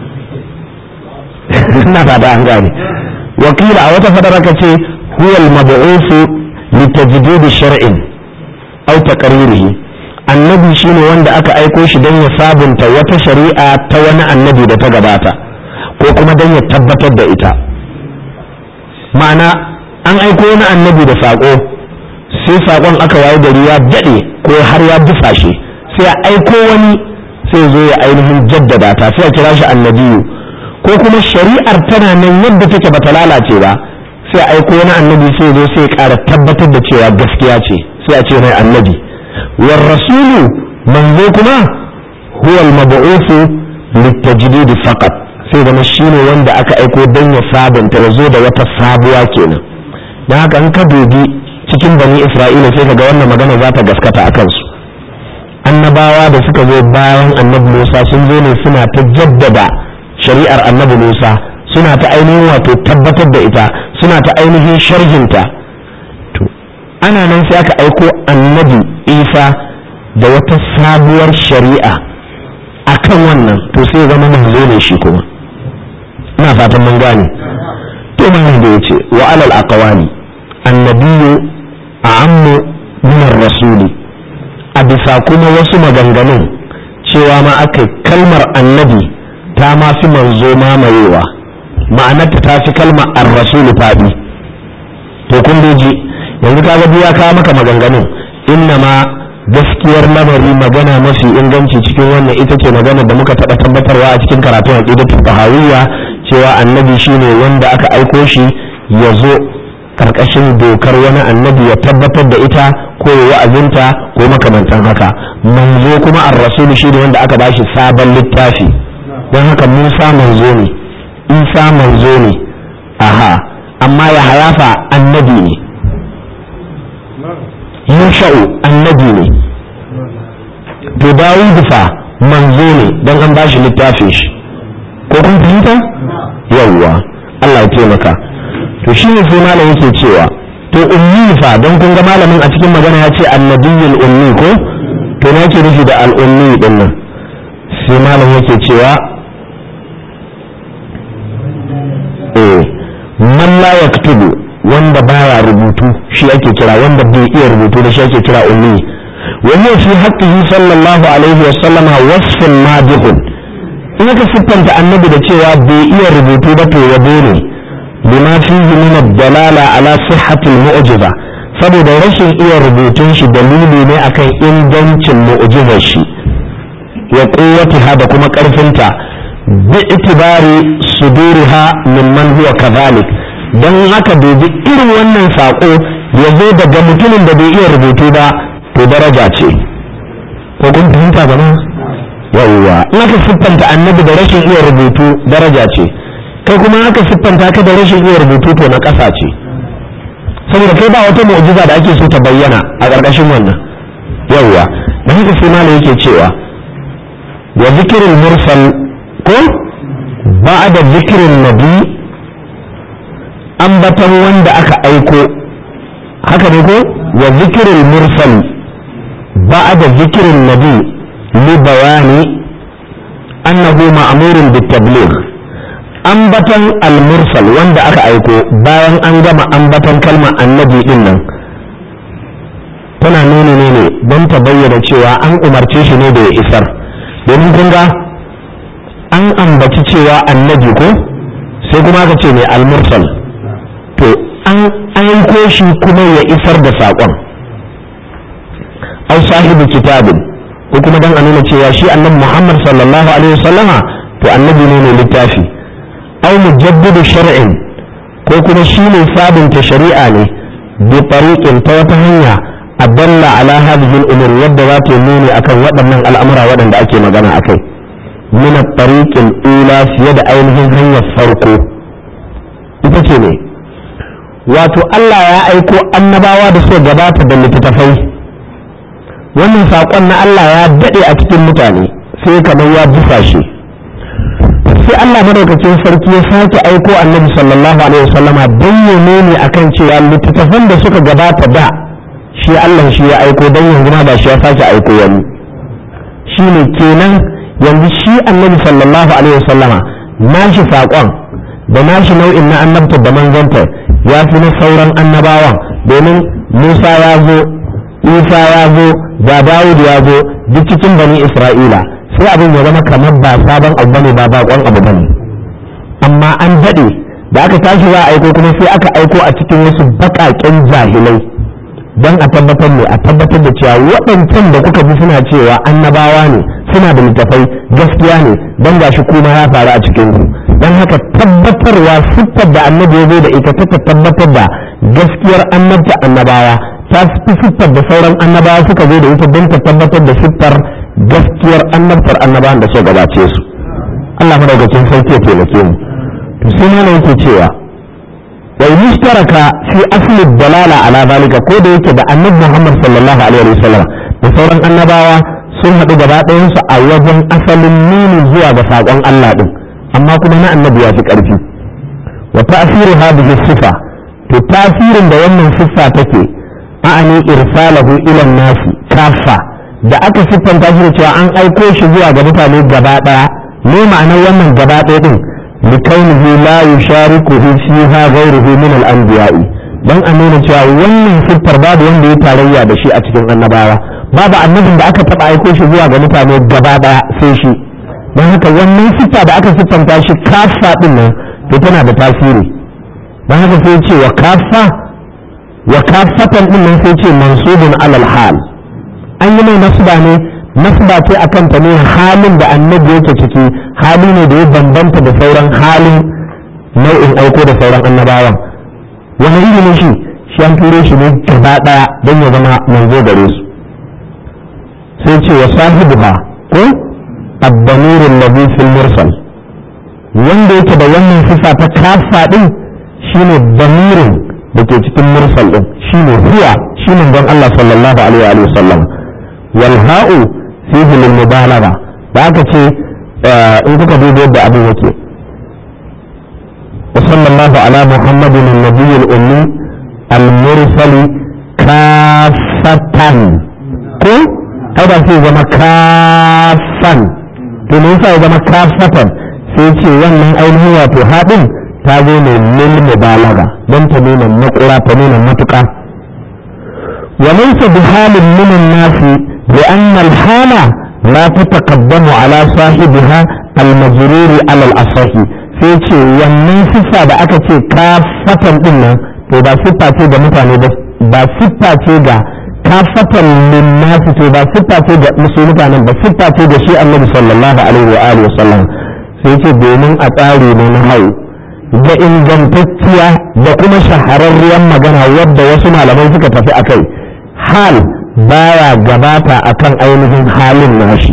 ina fata an gane wakila a wata fadar aka ce huwa al-mab'usu li tajdid shar'in aw taqririhi annabi shine wanda aka aiko shi don ya sabunta wata shari'a ta wani annabi da ta gabata ko kuma don ya tabbatar da ita ma'ana an aiko wani annabi da saƙo sai saƙon aka waye gari ya daɗe ko har ya dusashe sai a aiko wani sai zo ya ainihin jaddada ta sai a kira shi annabiyu ko kuma shari'ar tana nan yadda take bata lalace ba sai a aiko wani annabi sai zo sai ya ƙara tabbatar da cewa gaskiya ce sai a ce mai annabi war rasulu manzo kuma huwa al-mab'uth lit-tajdid faqat sai zama shine wanda aka aiko don ya sabunta ya zo da wata sabuwa kenan don haka in ka dubi cikin bani isra'ila sai kaga wannan magana za ta gaskata a kansu annabawa da suka zo bayan annabi musa sun zo ne suna ta jaddada shari'ar annabi musa suna ta ainihin wato tabbatar da ita suna ta ainihin sharhinta to ana nan sai aka aiko annabi isa da wata sabuwar shari'a akan wannan to sai zama manzo ne shi kuma ina fatan mun gane to mun da yace wa alal aqwali annabiyyu a'ammu min ar-rasuli a bisa kuma wasu maganganun cewa ma aka kalmar annabi ta ma fi manzo mamayewa ma'anarta ta fi kalmar ar-rasulu fadi to kun ji yanzu kaga biya ka maka maganganun inna ma gaskiyar lamari magana mafi inganci cikin wannan ita ce magana da muka taɓa tabbatarwa a cikin karatun aqidatul tahawiyya cewa annabi shine wanda aka aiko shi ya zo karkashin dokar wani annabi ya tabbatar da ita ko ya wa'azinta ko makamantan haka manzo kuma ar-rasulu shine wanda aka bashi sabon littafi don haka Musa manzo ne Isa manzo ne aha amma ya hayafa annabi ne Yusha'u annabi ne to Dawudu fa manzo ne don an bashi littafin shi ko kun fahimta yawwa Allah ya taimaka to shi ne sai malam yake cewa to ummi fa don kun ga malamin a cikin magana ya ce annabiyul ummi ko to na ke nufi da al-ummi din nan sai malam yake cewa eh man la yaktubu wanda baya rubutu shi ake kira wanda bai iya rubutu da shi ake kira ummi wannan fi haqqihi sallallahu alaihi wa sallama wasfun madihun in ka siffanta annabi da cewa bai iya rubutu ba to yabo ne lima fihi min ad-dalala ala sihhati al-mu'jiza saboda rashin iya rubutun shi dalili ne akan ingancin mu'jizar shi wa quwwatiha da kuma karfinta bi itibari suduriha mimman huwa kadhalik dan haka dubi irin wannan sako yazo daga mutumin da bai iya rubutu ba to daraja ce ko kun fahimta ba na yawwa in aka siffanta annabi da rashin iya rubutu daraja ce kai kuma aka siffanta ka da rashin iya rubutu to na ƙasa ce saboda kai ba wata mu'jiza da ake so ta bayyana a ƙarƙashin wannan yawwa da haka sai malam yake cewa wa zikrul mursal ko ba'da zikrul nabi ambatan wanda aka aiko haka ne ko wa zikrul mursal ba'da zikrul nabi li bayani annahu ma'murun bit-tabligh ambatan al-mursal wanda aka aiko bayan an gama ambatan kalmar annabi din nan tana nuni ne ne don ta bayyana cewa an umarce shi ne da ya isar domin kun ga an ambaci cewa annabi ko sai kuma aka ce ne al-mursal to an aiko shi kuma ya isar da saƙon au sahibu kitabin ko kuma don a nuna cewa shi annabi Muhammad sallallahu alaihi wasallama to annabi ne ne littafi أو مجدد شرع كوكما شيني ثابت شريعة بطريق توتهنيا أدل على هذه الأمور يبدأ يميني أكن ودن الأمر ودن أكي مغانا أكي من الطريق الأولى سيد أينهم هنيا فرقو إتكيني واتو الله يا أيكو النباوة دسو جبات دلتتفاي wannan saƙon na Allah ya daɗe a cikin mutane sai kamar ya bufa shi sai Allah madaukakin sarki ya sake aiko annabi sallallahu alaihi wasallama don ya nuni akan cewa littattafan da suka gabata da shi Allah shi ya aiko don yanzu ma ba shi ya sake aiko wani shi ne kenan yanzu shi annabi sallallahu alaihi wasallama nashi saƙon da nashi nau'in na annabta da manzantar ya fi na sauran annabawan domin Musa ya zo Isa ya zo da Dawud ya zo duk cikin bani Isra'ila sai abin ya zama kamar ba sabon abu bane ba bakon abu bane amma an daɗe da aka tashi za a aiko kuma sai aka aiko a cikin wasu baƙaƙen jahilai don a tabbatar ne a tabbatar da cewa waɗancan da kuka bi suna cewa annabawa ne suna da littafai gaskiya ne don gashi kuma ya faru a cikin ku don haka tabbatarwa siffar da annabi ya zo da ita ta tabbatar da gaskiyar annabta annabawa ta fi siffar da sauran annabawa suka zo da ita don ta tabbatar da siffar gaskiyar annabtar annabawan da suka gabace su Allah madaukakin sarki ya taimake mu to sai mana yake cewa wa mushtaraka fi asli dalala ala zalika ko da yake da annabi Muhammad sallallahu alaihi wasallam da sauran annabawa sun haɗu gaba ɗayan su a wajen asalin nuni zuwa ga sakon Allah din amma kuma na annabi ya fi ƙarfi wa ta'siru hadhihi sifa to tasirin da wannan siffa take a'ani irsalahu ila nasi kafa da aka siffanta shi da cewa an aiko shi zuwa ga mutane gaba daya ne ma'anar wannan gaba daya din likaunihi la yushariku fiha ghayruhu min al-anbiya'i dan a nuna cewa wannan siffar babu wanda ya tarayya da shi a cikin annabawa babu annabin da aka taba aiko shi zuwa ga mutane gaba daya sai shi dan haka wannan siffa da aka siffanta shi kafa din nan to tana da tasiri dan haka sai ce wa kafa wa kafatan din nan sai ce mansubun alal hal an yi mai nasba ne nasba ce akan ta ne halin da annabi yake ciki hali ne da ya bambanta da sauran halin nau'in aiko da sauran annabawan wani iri ne shi shi an turo shi ne gaba daya don ya zama manzo gare su sai ce wa sahibuha ko abbanirul ladhi fil mursal wanda yake da wannan sifa ta kafa din shine damirin da ke cikin mursal din shine huwa shine don Allah sallallahu alaihi wa sallam والهاء فيه للمبالغة da aka ce in kuka duba yadda abin yake وصلى الله على محمد النبي الأمي المرسل كافة كو هذا في زمان كافا تنسى زمان كافة سيتي ومن أين هو تهادم تابين للمبالغة لن تمين النقرة تمين النطقة وليس بحال من الناس لأن الحالة لا تتقدم على صاحبها المجرور على الأصح sai ce wannan siffa da aka ce kafatan din nan to ba siffa ce ga mutane ba siffa ce ga kafatan linnasi to ba siffa ce ga musu mutanen ba siffa ce ga shi Annabi sallallahu alaihi wa alihi wasallam sai ce domin a tsari ne na hau da ingantacciya da kuma shahararriyar magana wadda wasu malamai suka tafi akai hal baya gabata akan ainihin halin nashi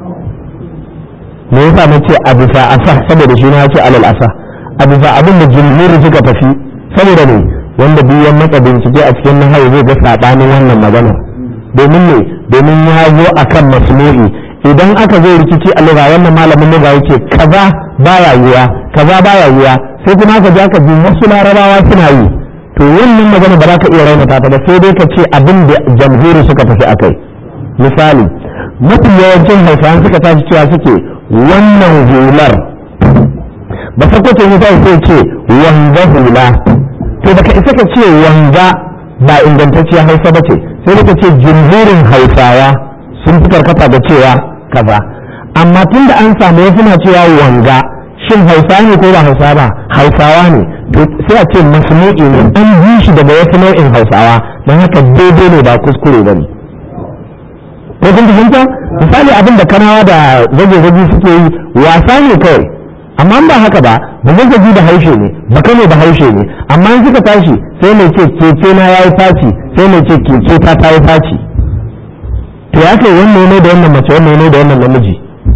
me yasa nace a bisa asah saboda shi na ce alal asah a bisa abin da jumhuri suka tafi saboda ne wanda biyan matsa bincike a cikin nahawu zai ga sabanin wannan magana domin ne domin ya zo akan masmu'i idan aka zo rikici a lugha wannan malamin lugha yake kaza baya yiwa kaza baya yiwa sai kuma aka ji aka ji wasu larabawa suna yi to wannan magana ba za ka iya raunata ta ba sai dai ka ce abin da jamhuri suka tafi akai misali mafi yawancin hausawan suka tashi cewa suke wannan hular ba sakwato ne sai ce wanga hula to baka isa ka ce wanga ba ingantacciya hausa ba ce sai ka ce jumhurin hausawa sun fi karkata da cewa kaza amma tun da an samu wasu na cewa wanga shin hausa ne ko ba hausa ba hausawa ne to sai a ce masmu'i ne an ji shi daga wasu nau'in hausawa don haka daidai ne ba kuskure ba ne ko kun fahimta misali abin da kanawa da zage-zage suke yi wasa ne kawai amma ba haka ba ba zage da haushe ne ba kano da haushe ne amma in suka tashi sai mai ce keke na yayi faci sai mai ce keke ta ta yi faci to ya kai wannan ne da wannan mace wannan ne da wannan namiji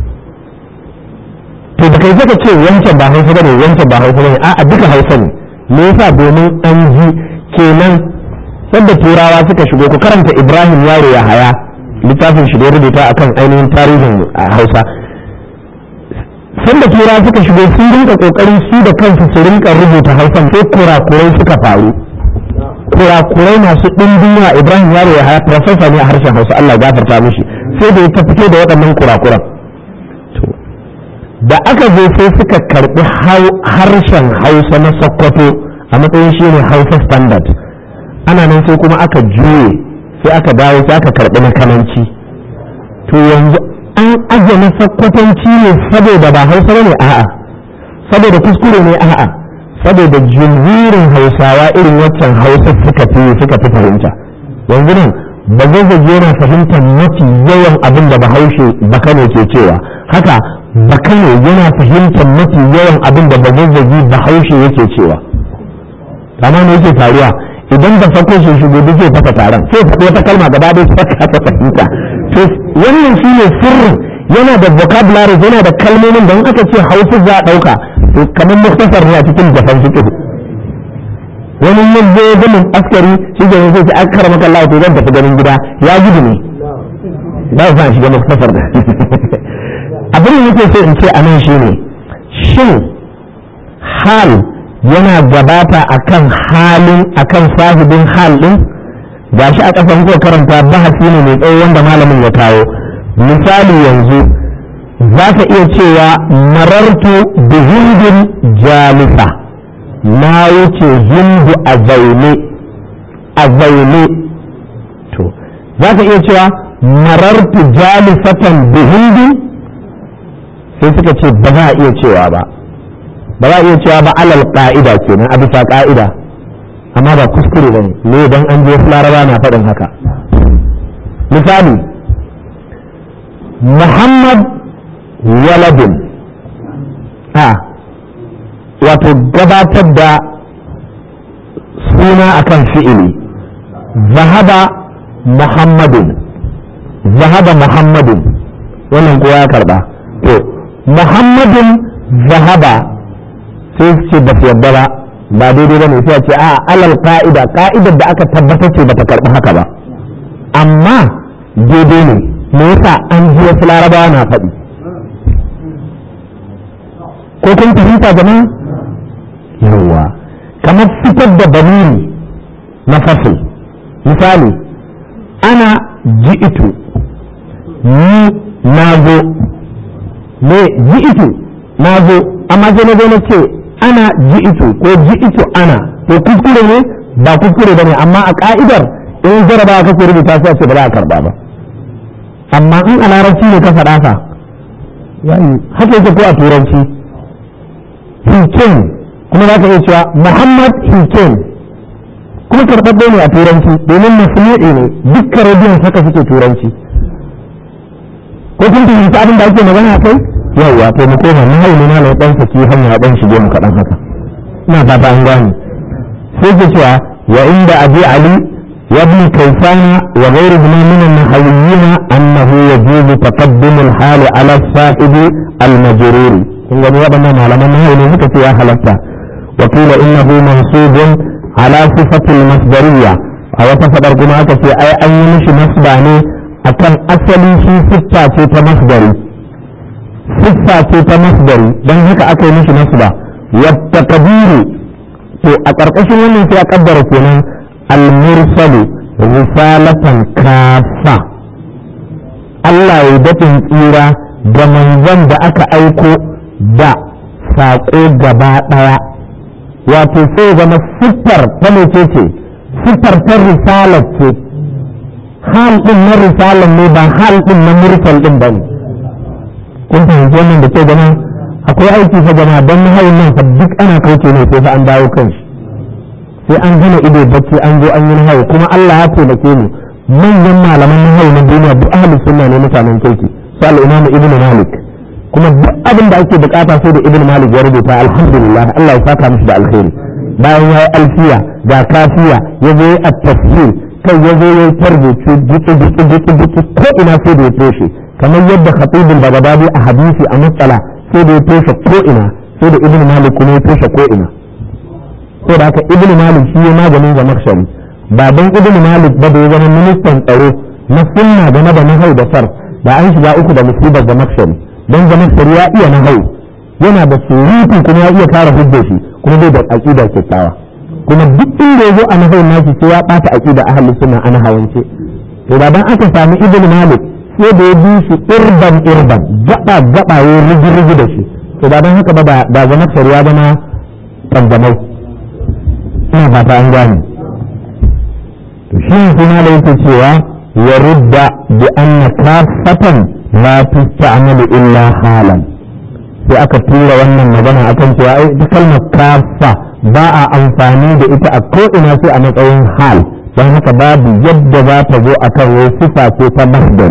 to da kai zaka ce wancan ba hausa bane wancan ba hausa bane a'a duka hausa ne me yasa domin an ji kenan sanda turawa suka shigo ku karanta Ibrahim Yaro ya haya littafin shi da rubuta akan ainihin tarihin Hausa sanda turawa suka shigo sun rinka kokarin su da kansu su rinka rubuta Hausa sai kurakurai suka faru kurakurai masu ɗimbin yawa Ibrahim Yaro ya haya professor ne a harshen Hausa Allah ya gafarta mishi sai da ya ta fito da waɗannan kurakuran da aka zo sai suka karɓi harshen Hausa na Sokoto a matsayin shi ne Hausa standard ana nan sai kuma aka juye sai aka dawo sai aka karɓi na kananci to yanzu an aje na Sokotanci ne saboda ba Hausa bane a'a saboda kuskure ne a'a saboda jumhurin Hausawa irin waccan Hausa suka fi suka fi fahimta yanzu nan ba zai yana fahimtar mafi yawan abin da Bahaushe Bakano ke cewa haka Bakano yana fahimtar mafi yawan abin da Bazazzagi Bahaushe yake cewa amma ne yake faruwa idan da farko shi shigo duk zai fata taron sai faɗi wata kalma gaba ɗaya sai ka ta fahimta to wannan shine sirrin yana da vocabulary yana da kalmomin da in aka ce Hausa za a ɗauka to kamar muktasar ne a cikin jafan fiqh wani yin zai gamin askari shi ke sai sai aka karama Allah to zan tafi ganin gida ya gudu ne ba za a shiga muktasar da abin da nake so in ce a nan shine shin hal yana gabata akan halin akan sahibin hal din gashi a kasan ko karanta bahasi ne mai tsawo wanda malamin ya kawo misali yanzu za ka iya cewa marartu bi hindin jalisa na wuce hindu a zaune a zaune to za ka iya cewa marartu jalisatan bi hindin sai suka ce ba za a iya cewa ba ba za a iya cewa ba alal ka'ida kenan a bisa ka'ida amma ba kuskure bane ne dan an je Laraba na faɗin haka misali Muhammad waladun a wato gabatar da suna akan fi'ili zahaba Muhammadun zahaba Muhammadun wannan kowa ya karba to Muhammadun zahaba sai ce ba su yadda ba ba daidai ba ne sai a ce a alal ka'ida ka'idar da aka tabbatar ce ba ta karɓi haka ba amma daidai ne me yasa an ji wasu larabawa na faɗi ko kun fahimta jama'a yawa kamar fitar da damiri na fasil misali ana ji'itu ni na zo ne ji'itu na zo amma sai na zo na ce ana ji'itu ko ji'itu ana to kuskure ne ba kuskure bane amma a ka'idar in jarabawa kake rubuta sai a ce ba za a karba ba amma in a larabci ne ka faɗa ka haka yake ko a turanci he came kuma za ka iya cewa Muhammad he came kuma karɓaɓɓe ne a turanci domin masmu'i ne dukkan radiyon haka suke turanci ko kun fahimci abin da ake magana kai yawwa to mu koma mun haini na ɗan saki hanya ɗan shige mu kaɗan haka ina fata an gane sai ke cewa wa inda abi ali wa ibn kayfana wa ghayruhuma min an-nahawiyyin annahu yajuzu taqaddum al-hal ala as-sahib al-majrur kun ga wadannan malaman nahawi ne suka ce ya halatta wa qila innahu mansubun ala sifati al-masdariyya a wata fadar kuma aka ce ai an yi mishi nasba ne akan asali shi siffa ce ta masdari siffa ce ta masdari don haka aka yi mishi nasba wa taqdiru to a ƙarƙashin wannan sai a kaddara kenan al-mursalu risalatan kafa Allah ya daɗin tsira ga manzon da aka aiko da saƙo gaba ɗaya wato sai zama siffar ta mece ce siffar ta risalar ce hal ɗin na risalar ne ba hal ɗin na mursal ɗin ba ne kun fahimci wannan da ke gana akwai aiki fa jama'a don nahayin nan fa duk ana kauce ne sai fa an dawo kan shi sai an gina ido bacci an zo an yi nahayi kuma Allah ya taimake mu manyan malaman nahayi na duniya duk ahlus sunna ne mutanen kirki sai al-Imam Ibn Malik kuma duk abin da ake bukata sai da Ibn Malik ya rubuta alhamdulillah Allah ya saka mishi da alkhairi bayan ya yi alfiya ga kafiya ya zo yi at-tafsir kai ya zo ya yi tarbuci jiki jiki jiki jiki ko ina sai da ya toshe kamar yadda khatibul bagdadi a hadisi a matsala sai da ya toshe ko ina sai da Ibn Malik kuma ya toshe ko ina sai da haka Ibn Malik shi ya maganin ga makshari ba don Ibn Malik ba da ya zama ministan tsaro na sunna game da nahau da sarf da an shiga uku da musibar ga makshari don ga makshari ya iya nahau yana da surutu kuma ya iya kara hujjar shi kuma bai da aqida kyakkyawa kuma duk inda ya zo a nahau nashi sai ya bata aqida ahli sunna a nahawance to da dan aka sami Ibn Malik sai da ya bi shi irban irban gaba gaba ya rigi rigi da shi to da dan haka ba da ga makshari ya zama kanjamau ina fata an gane to shi ne kuma da yake cewa ya rudda bi anna kafatan la tusta'malu illa halan sai aka tura wannan magana akan cewa ai ita kalmar kafa ba a amfani da ita a ko ina sai a matsayin hal don haka babu yadda za ta zo akan wai sifa ce ta masdar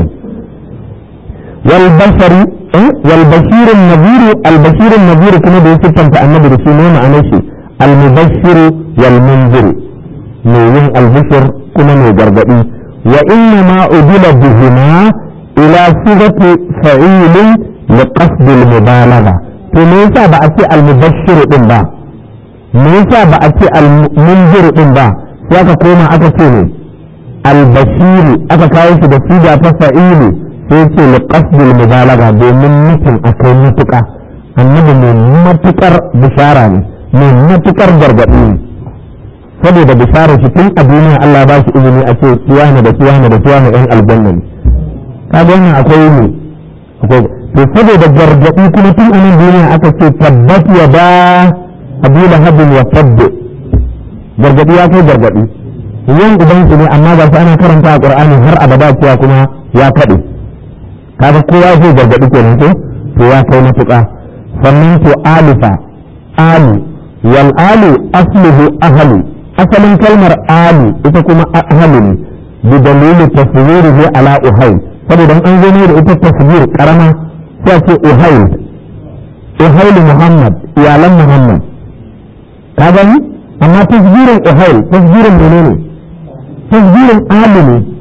wal basari wal bashir an-nadhir al bashir an-nadhir kuma da yake tanta annabi da shi ne ma'anar shi المبشر والمنذر من البشر كما نجربي وإنما أدل بهما إلى صيغة فعيل لقصد المبالغة فليس بأتي المبشر إنبا ليس بأتي المنذر إنبا وكما أتسيني البشير أتكاوش بسيدة فعيل فيتي لقصد المبالغة بمن مثل أكيمتك النبي من متكر بشارة mai matukar gargaɗi saboda bisharar shi tun a duniya Allah ba shi izini a ce suwana da suwana da suwana ɗan aljanna ne kaga wannan akwai ne akwai to saboda gargaɗi kuma tun a nan duniya aka ce tabbat ya da abula habin wa sabbi gargaɗi ya kai gargaɗi yan uban su ne amma ba su ana karanta a Qur'ani har abada cewa kuma ya kaɗe kaga kowa zai gargaɗi kenan ko to ya kai matuƙa sannan to alifa ali والآل أصله أهل أصل كلمة آل إتكما أهل بدليل تصويره على أهيل فبدأ أنزمير إتا تصوير كرما سيأتي أهيل أهيل محمد يعلم محمد هذا أما تصوير أهيل تصوير منين تصوير آل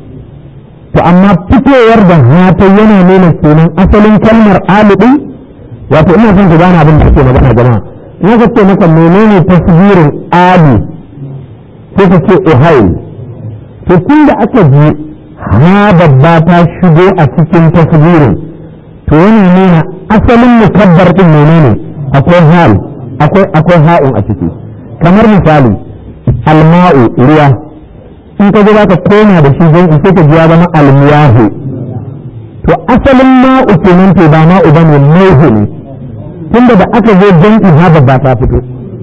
فأما فتو ورد هاتي ينا من السنة أصل كلمة آل دي وفإنا سنتبانا بالحكي مبانا جماعة na ka ce maka menene tasbirin ali sai ka ce uhail to tun da aka ji ha babba ta shigo a cikin tasbirin to yana nuna asalin mukabbar din menene akwai hal akwai akwai ha'un a ciki kamar misali alma'u ruwa in ka za ka koma da shi zai sai ka ji ya zama almiyahu to asalin ma'u kenan to ba ma'u bane maihu ne tunda da aka zo jam'i haba ba ta fito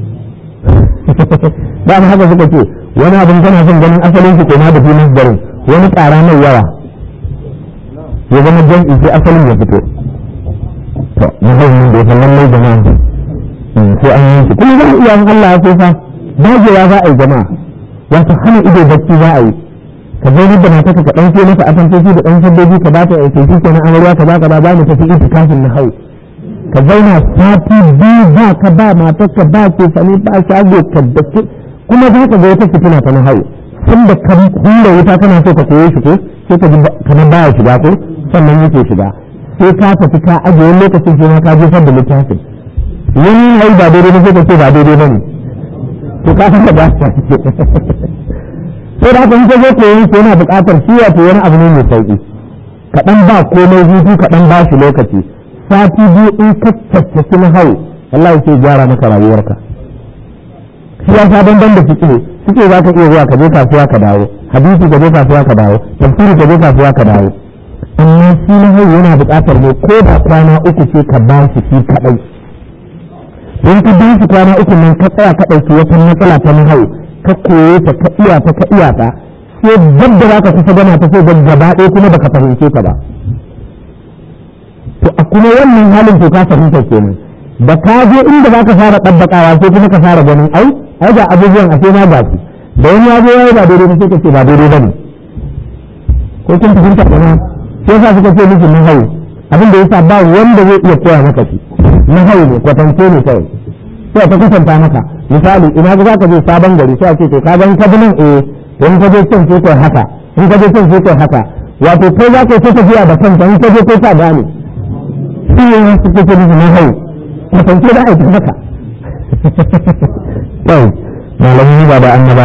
ba mu haka suka ce wani abin kana son ganin asalin shi koma da filin garin wani ƙara mai yawa ya zama jam'i sai asalin ya fito to muhimmin da ya san lallai jama'a sai an yi shi kuma za a iya yin Allah ya so fa dagewa za a yi jama'a wato hana ido bacci za a yi ka zo da mata ka dan ce mata atantoci da dan sabbobi ka ba ta aike shi kenan amarya ka ba ka ba za mu tafi itikafin na hau ka zauna sati biyu ba ka ba matar ka ba ke sani ba shago ka dace kuma za ka ga wata fitina ta na hau tun da ka hura wuta kana so ka koye shi ko sai ka ji kamar baya shiga ko sannan yake shiga sai ka tafi ka ajiye lokacin sai ka jefar da littafin wani yayi ba daidai ba sai ka ce ba daidai ba ne to ka san da ba ta ce sai da haka in ka zo koyon shi yana buƙatar shi wato wani abu ne mai sauƙi kaɗan ba komai hutu kaɗan ba shi lokaci sati biyu in ka tattaki na hau wallahi sai gyara maka rayuwarka shi ya sa banban da suke suke za ka iya zuwa ka je kasuwa ka dawo hadisi ka je kasuwa ka dawo tafsiri ka je kasuwa ka dawo amma shi na hau yana buƙatar ne ko da kwana uku ce ka ba shi shi kaɗai in ka ba shi kwana uku nan ka tsaya ka ɗauki wata matsala ta na hau ka koye ta ka iya ta ka iya ta sai dabba za ka kusa gana ta sai gaba ɗaya kuma baka fahimce ta ba to a kuma wannan halin to ka fahimta kenan da ka je inda za ka fara ɗabbaƙawa sai kuma ka fara ganin ai ai ga abubuwan a sai na ga su da wani ya zo yayi ba daidai ba sai ka ce ba daidai ba ne ko kun fahimta kenan sai sa suka ce miki na hau abin da yasa ba wanda zai iya koya maka shi na hau ne kwatance ne kawai sai ta kusanta maka misali ina ga zaka je sabon gari sai a ce to ka gan ka nan eh in ka je can sai kai haka in ka je can sai kai haka wato kai za ka ta tafiya da kanka in ka je kai ka gane shi ne su ke ce na hau kwatance da aiki haka to malamin ba da annaba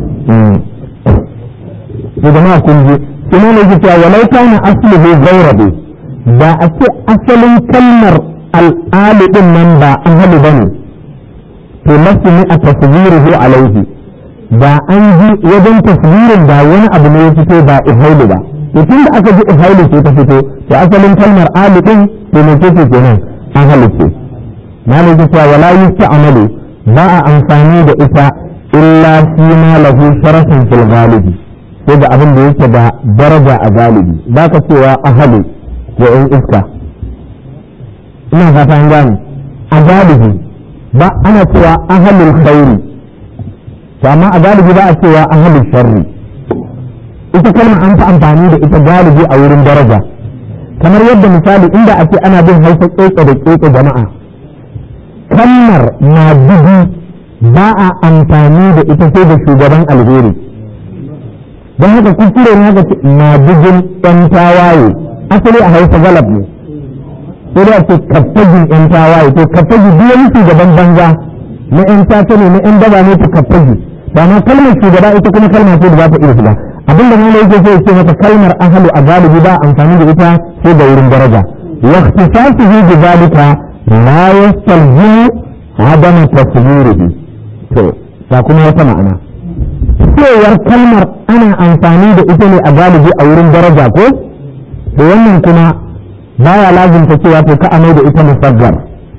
to jama'a kun ji kuma ne cewa walau kana asluhu ghayrahu da a ce asalin kalmar al'ali din nan ba ahli bane to lasu ne a taswiruhu alaihi da an ji wajen taswirin da wani abu ne ya fito ba ihailu ba to tun da aka ji ihailu ce ta fito to asalin kalmar ali din to ne ce kenan ahli ce malaka cewa wala yusta'malu ba a amfani da ita illa fi ma lahu sharafin fil galibi sai da abin da yake da daraja a galibi ba ka cewa ahli da yan iska ina fata an gane a galibi ba ana cewa ahlul khairi to amma a galibi ba a cewa ahlul sharri ita kalmar an fi amfani da ita galibi a wurin daraja kamar yadda misali inda ake ana bin hausa keke da keke jama'a kalmar na dubu ba a amfani da ita sai da shugaban alheri don haka kuskure ne haka na dubin ɗan tawaye asali a hausa galab ne sai da ce kaffagin yan tawaye to kaffagi duk wani shugaban banza na yan tata ne na yan daba ne to kaffagi ba ma kalmar shugaba ita kuma kalma ce da za ta iya shiga abinda ma ne yake so ya ce mata kalmar ahlu a galibi ba amfani da ita sai da wurin daraja wa ikhtisasuhu bi zalika la yastalzimu adama taswirihi to ta kuma wata ma'ana cewar kalmar ana amfani da ita ne a galibi a wurin daraja ko to wannan kuma baya lazimta cewa to ka amai da ita musaggar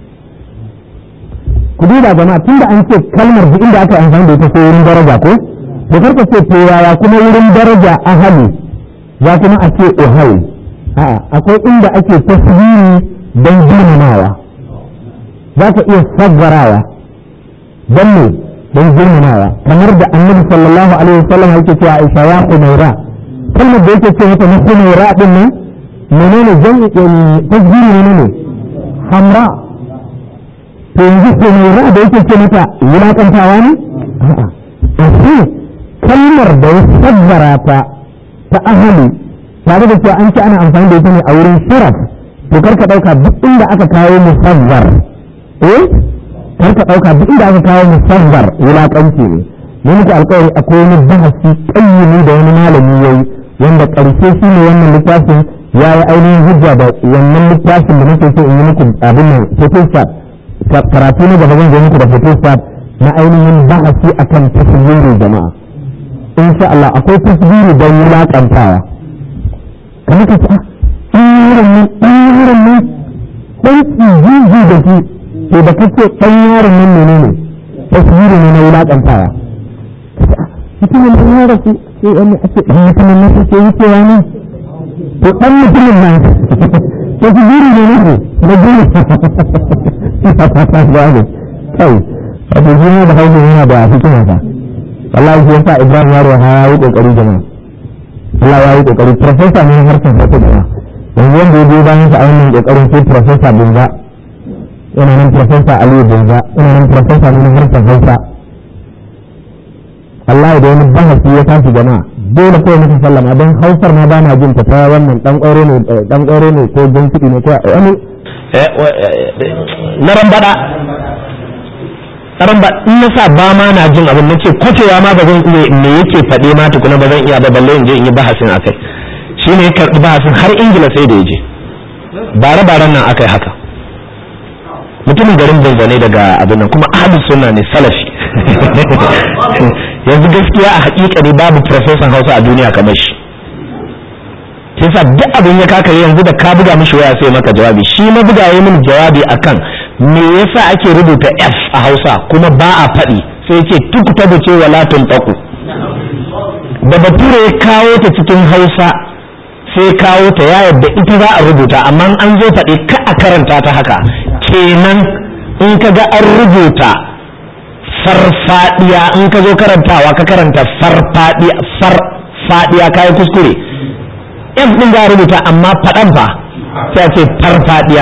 ku duba jama'a tunda an ce kalmar duk inda aka amfani da ita ko wurin daraja ko to karka ce to yaya kuma wurin daraja ahali za kuma a ce uhai a'a akwai inda ake tasbiri don girmamawa za ka iya saggarawa don ne don girmamawa kamar da annabi sallallahu alaihi wasallam yake cewa Aisha ya Humaira kalmar da yake ce mata na Humaira din nan menene jami'in tasbiri ne hamra to yanzu Humaira da yake ce mata wulakantawa ne a'a kalmar da ya sabbara ta ta ahali tare da cewa an ce ana amfani da ita ne a wurin sharaf to karka dauka duk inda aka kawo musazzar eh karka dauka duk inda aka kawo musazzar wulakanci ne ne muku alƙawari akwai wani bahasi kayyumi da wani malami yayi wanda karshe shi ne wannan littafin ya yi ainihin hujja da wannan littafin da nake so in yi muku abin nan photostat karatu na gaba zan zo muku da photostat na ainihin bahasi akan taswiri jama'a insha Allah akwai taswiri don wulakantawa kamar ka ce ɗan yaron nan ɗan yaron nan ɗan jiji da shi to da kace ɗan yaron nan menene taswiri ne na wulakantawa mutumin da ya rasu sai wani ake ɗan mutumin na ke wucewa ne to ɗan mutumin nan taswiri ne ne na gina kai wato jini da hausa yana da hikima fa wallahi shi yasa Ibrahim Yaro ya yi kokari jama'a Allah ya yi kokari professor ne harkar hausa jama'a yanzu wanda ya je bayan sa a wannan kokarin sai professor Binza yana nan professor Aliyu Binza yana nan professor ne harkar hausa Allah da wani bahasi ya tashi jama'a dole kawai muka sallama don hausar ma ba na jin ta ta wannan dan ƙaure ne dan ƙaure ne ko jan kiɗi ne ko wani na rambada ramba in na sa ba ma na jin abin nace kwatewa ma ba zan iya me yake faɗe ma tukuna ba zan iya ba balle in je in yi bahasin akai shine ya karɓi bahasin har Ingila sai da ya je bare baren nan akai haka mutumin garin Banza ne daga abin nan kuma ahlus sunna ne salafi yanzu gaskiya a hakika ne babu professor Hausa a duniya kamar shi yasa duk abin ya kaka yanzu da ka buga mishi waya sai maka jawabi shi na buga yayin min jawabi akan me yasa ake rubuta F a Hausa kuma ba a faɗi sai yake tukutabu ce wala tuntaku da bature ya kawo ta cikin Hausa sai kawo ta ya yadda ita za a rubuta amma an zo faɗi ka a karanta ta haka kenan in ka ga an rubuta farfadiya in ka zo karantawa ka karanta farfadiya farfadiya kai kuskure F din za a rubuta amma faɗan fa sai a ce farfadiya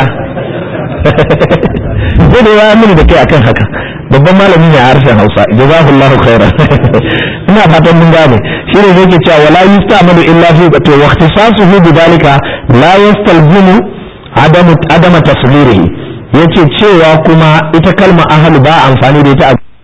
sai da ya mini da kai akan haka babban malami ne a harshen Hausa jazakallahu khairan ina fatan mun gane shi ne yake cewa wala yusta'malu illa fi to wa ikhtisasuhu bidalika la yastalzimu adamu adama tasghirihi yace cewa kuma ita kalma ahlu ba amfani da ita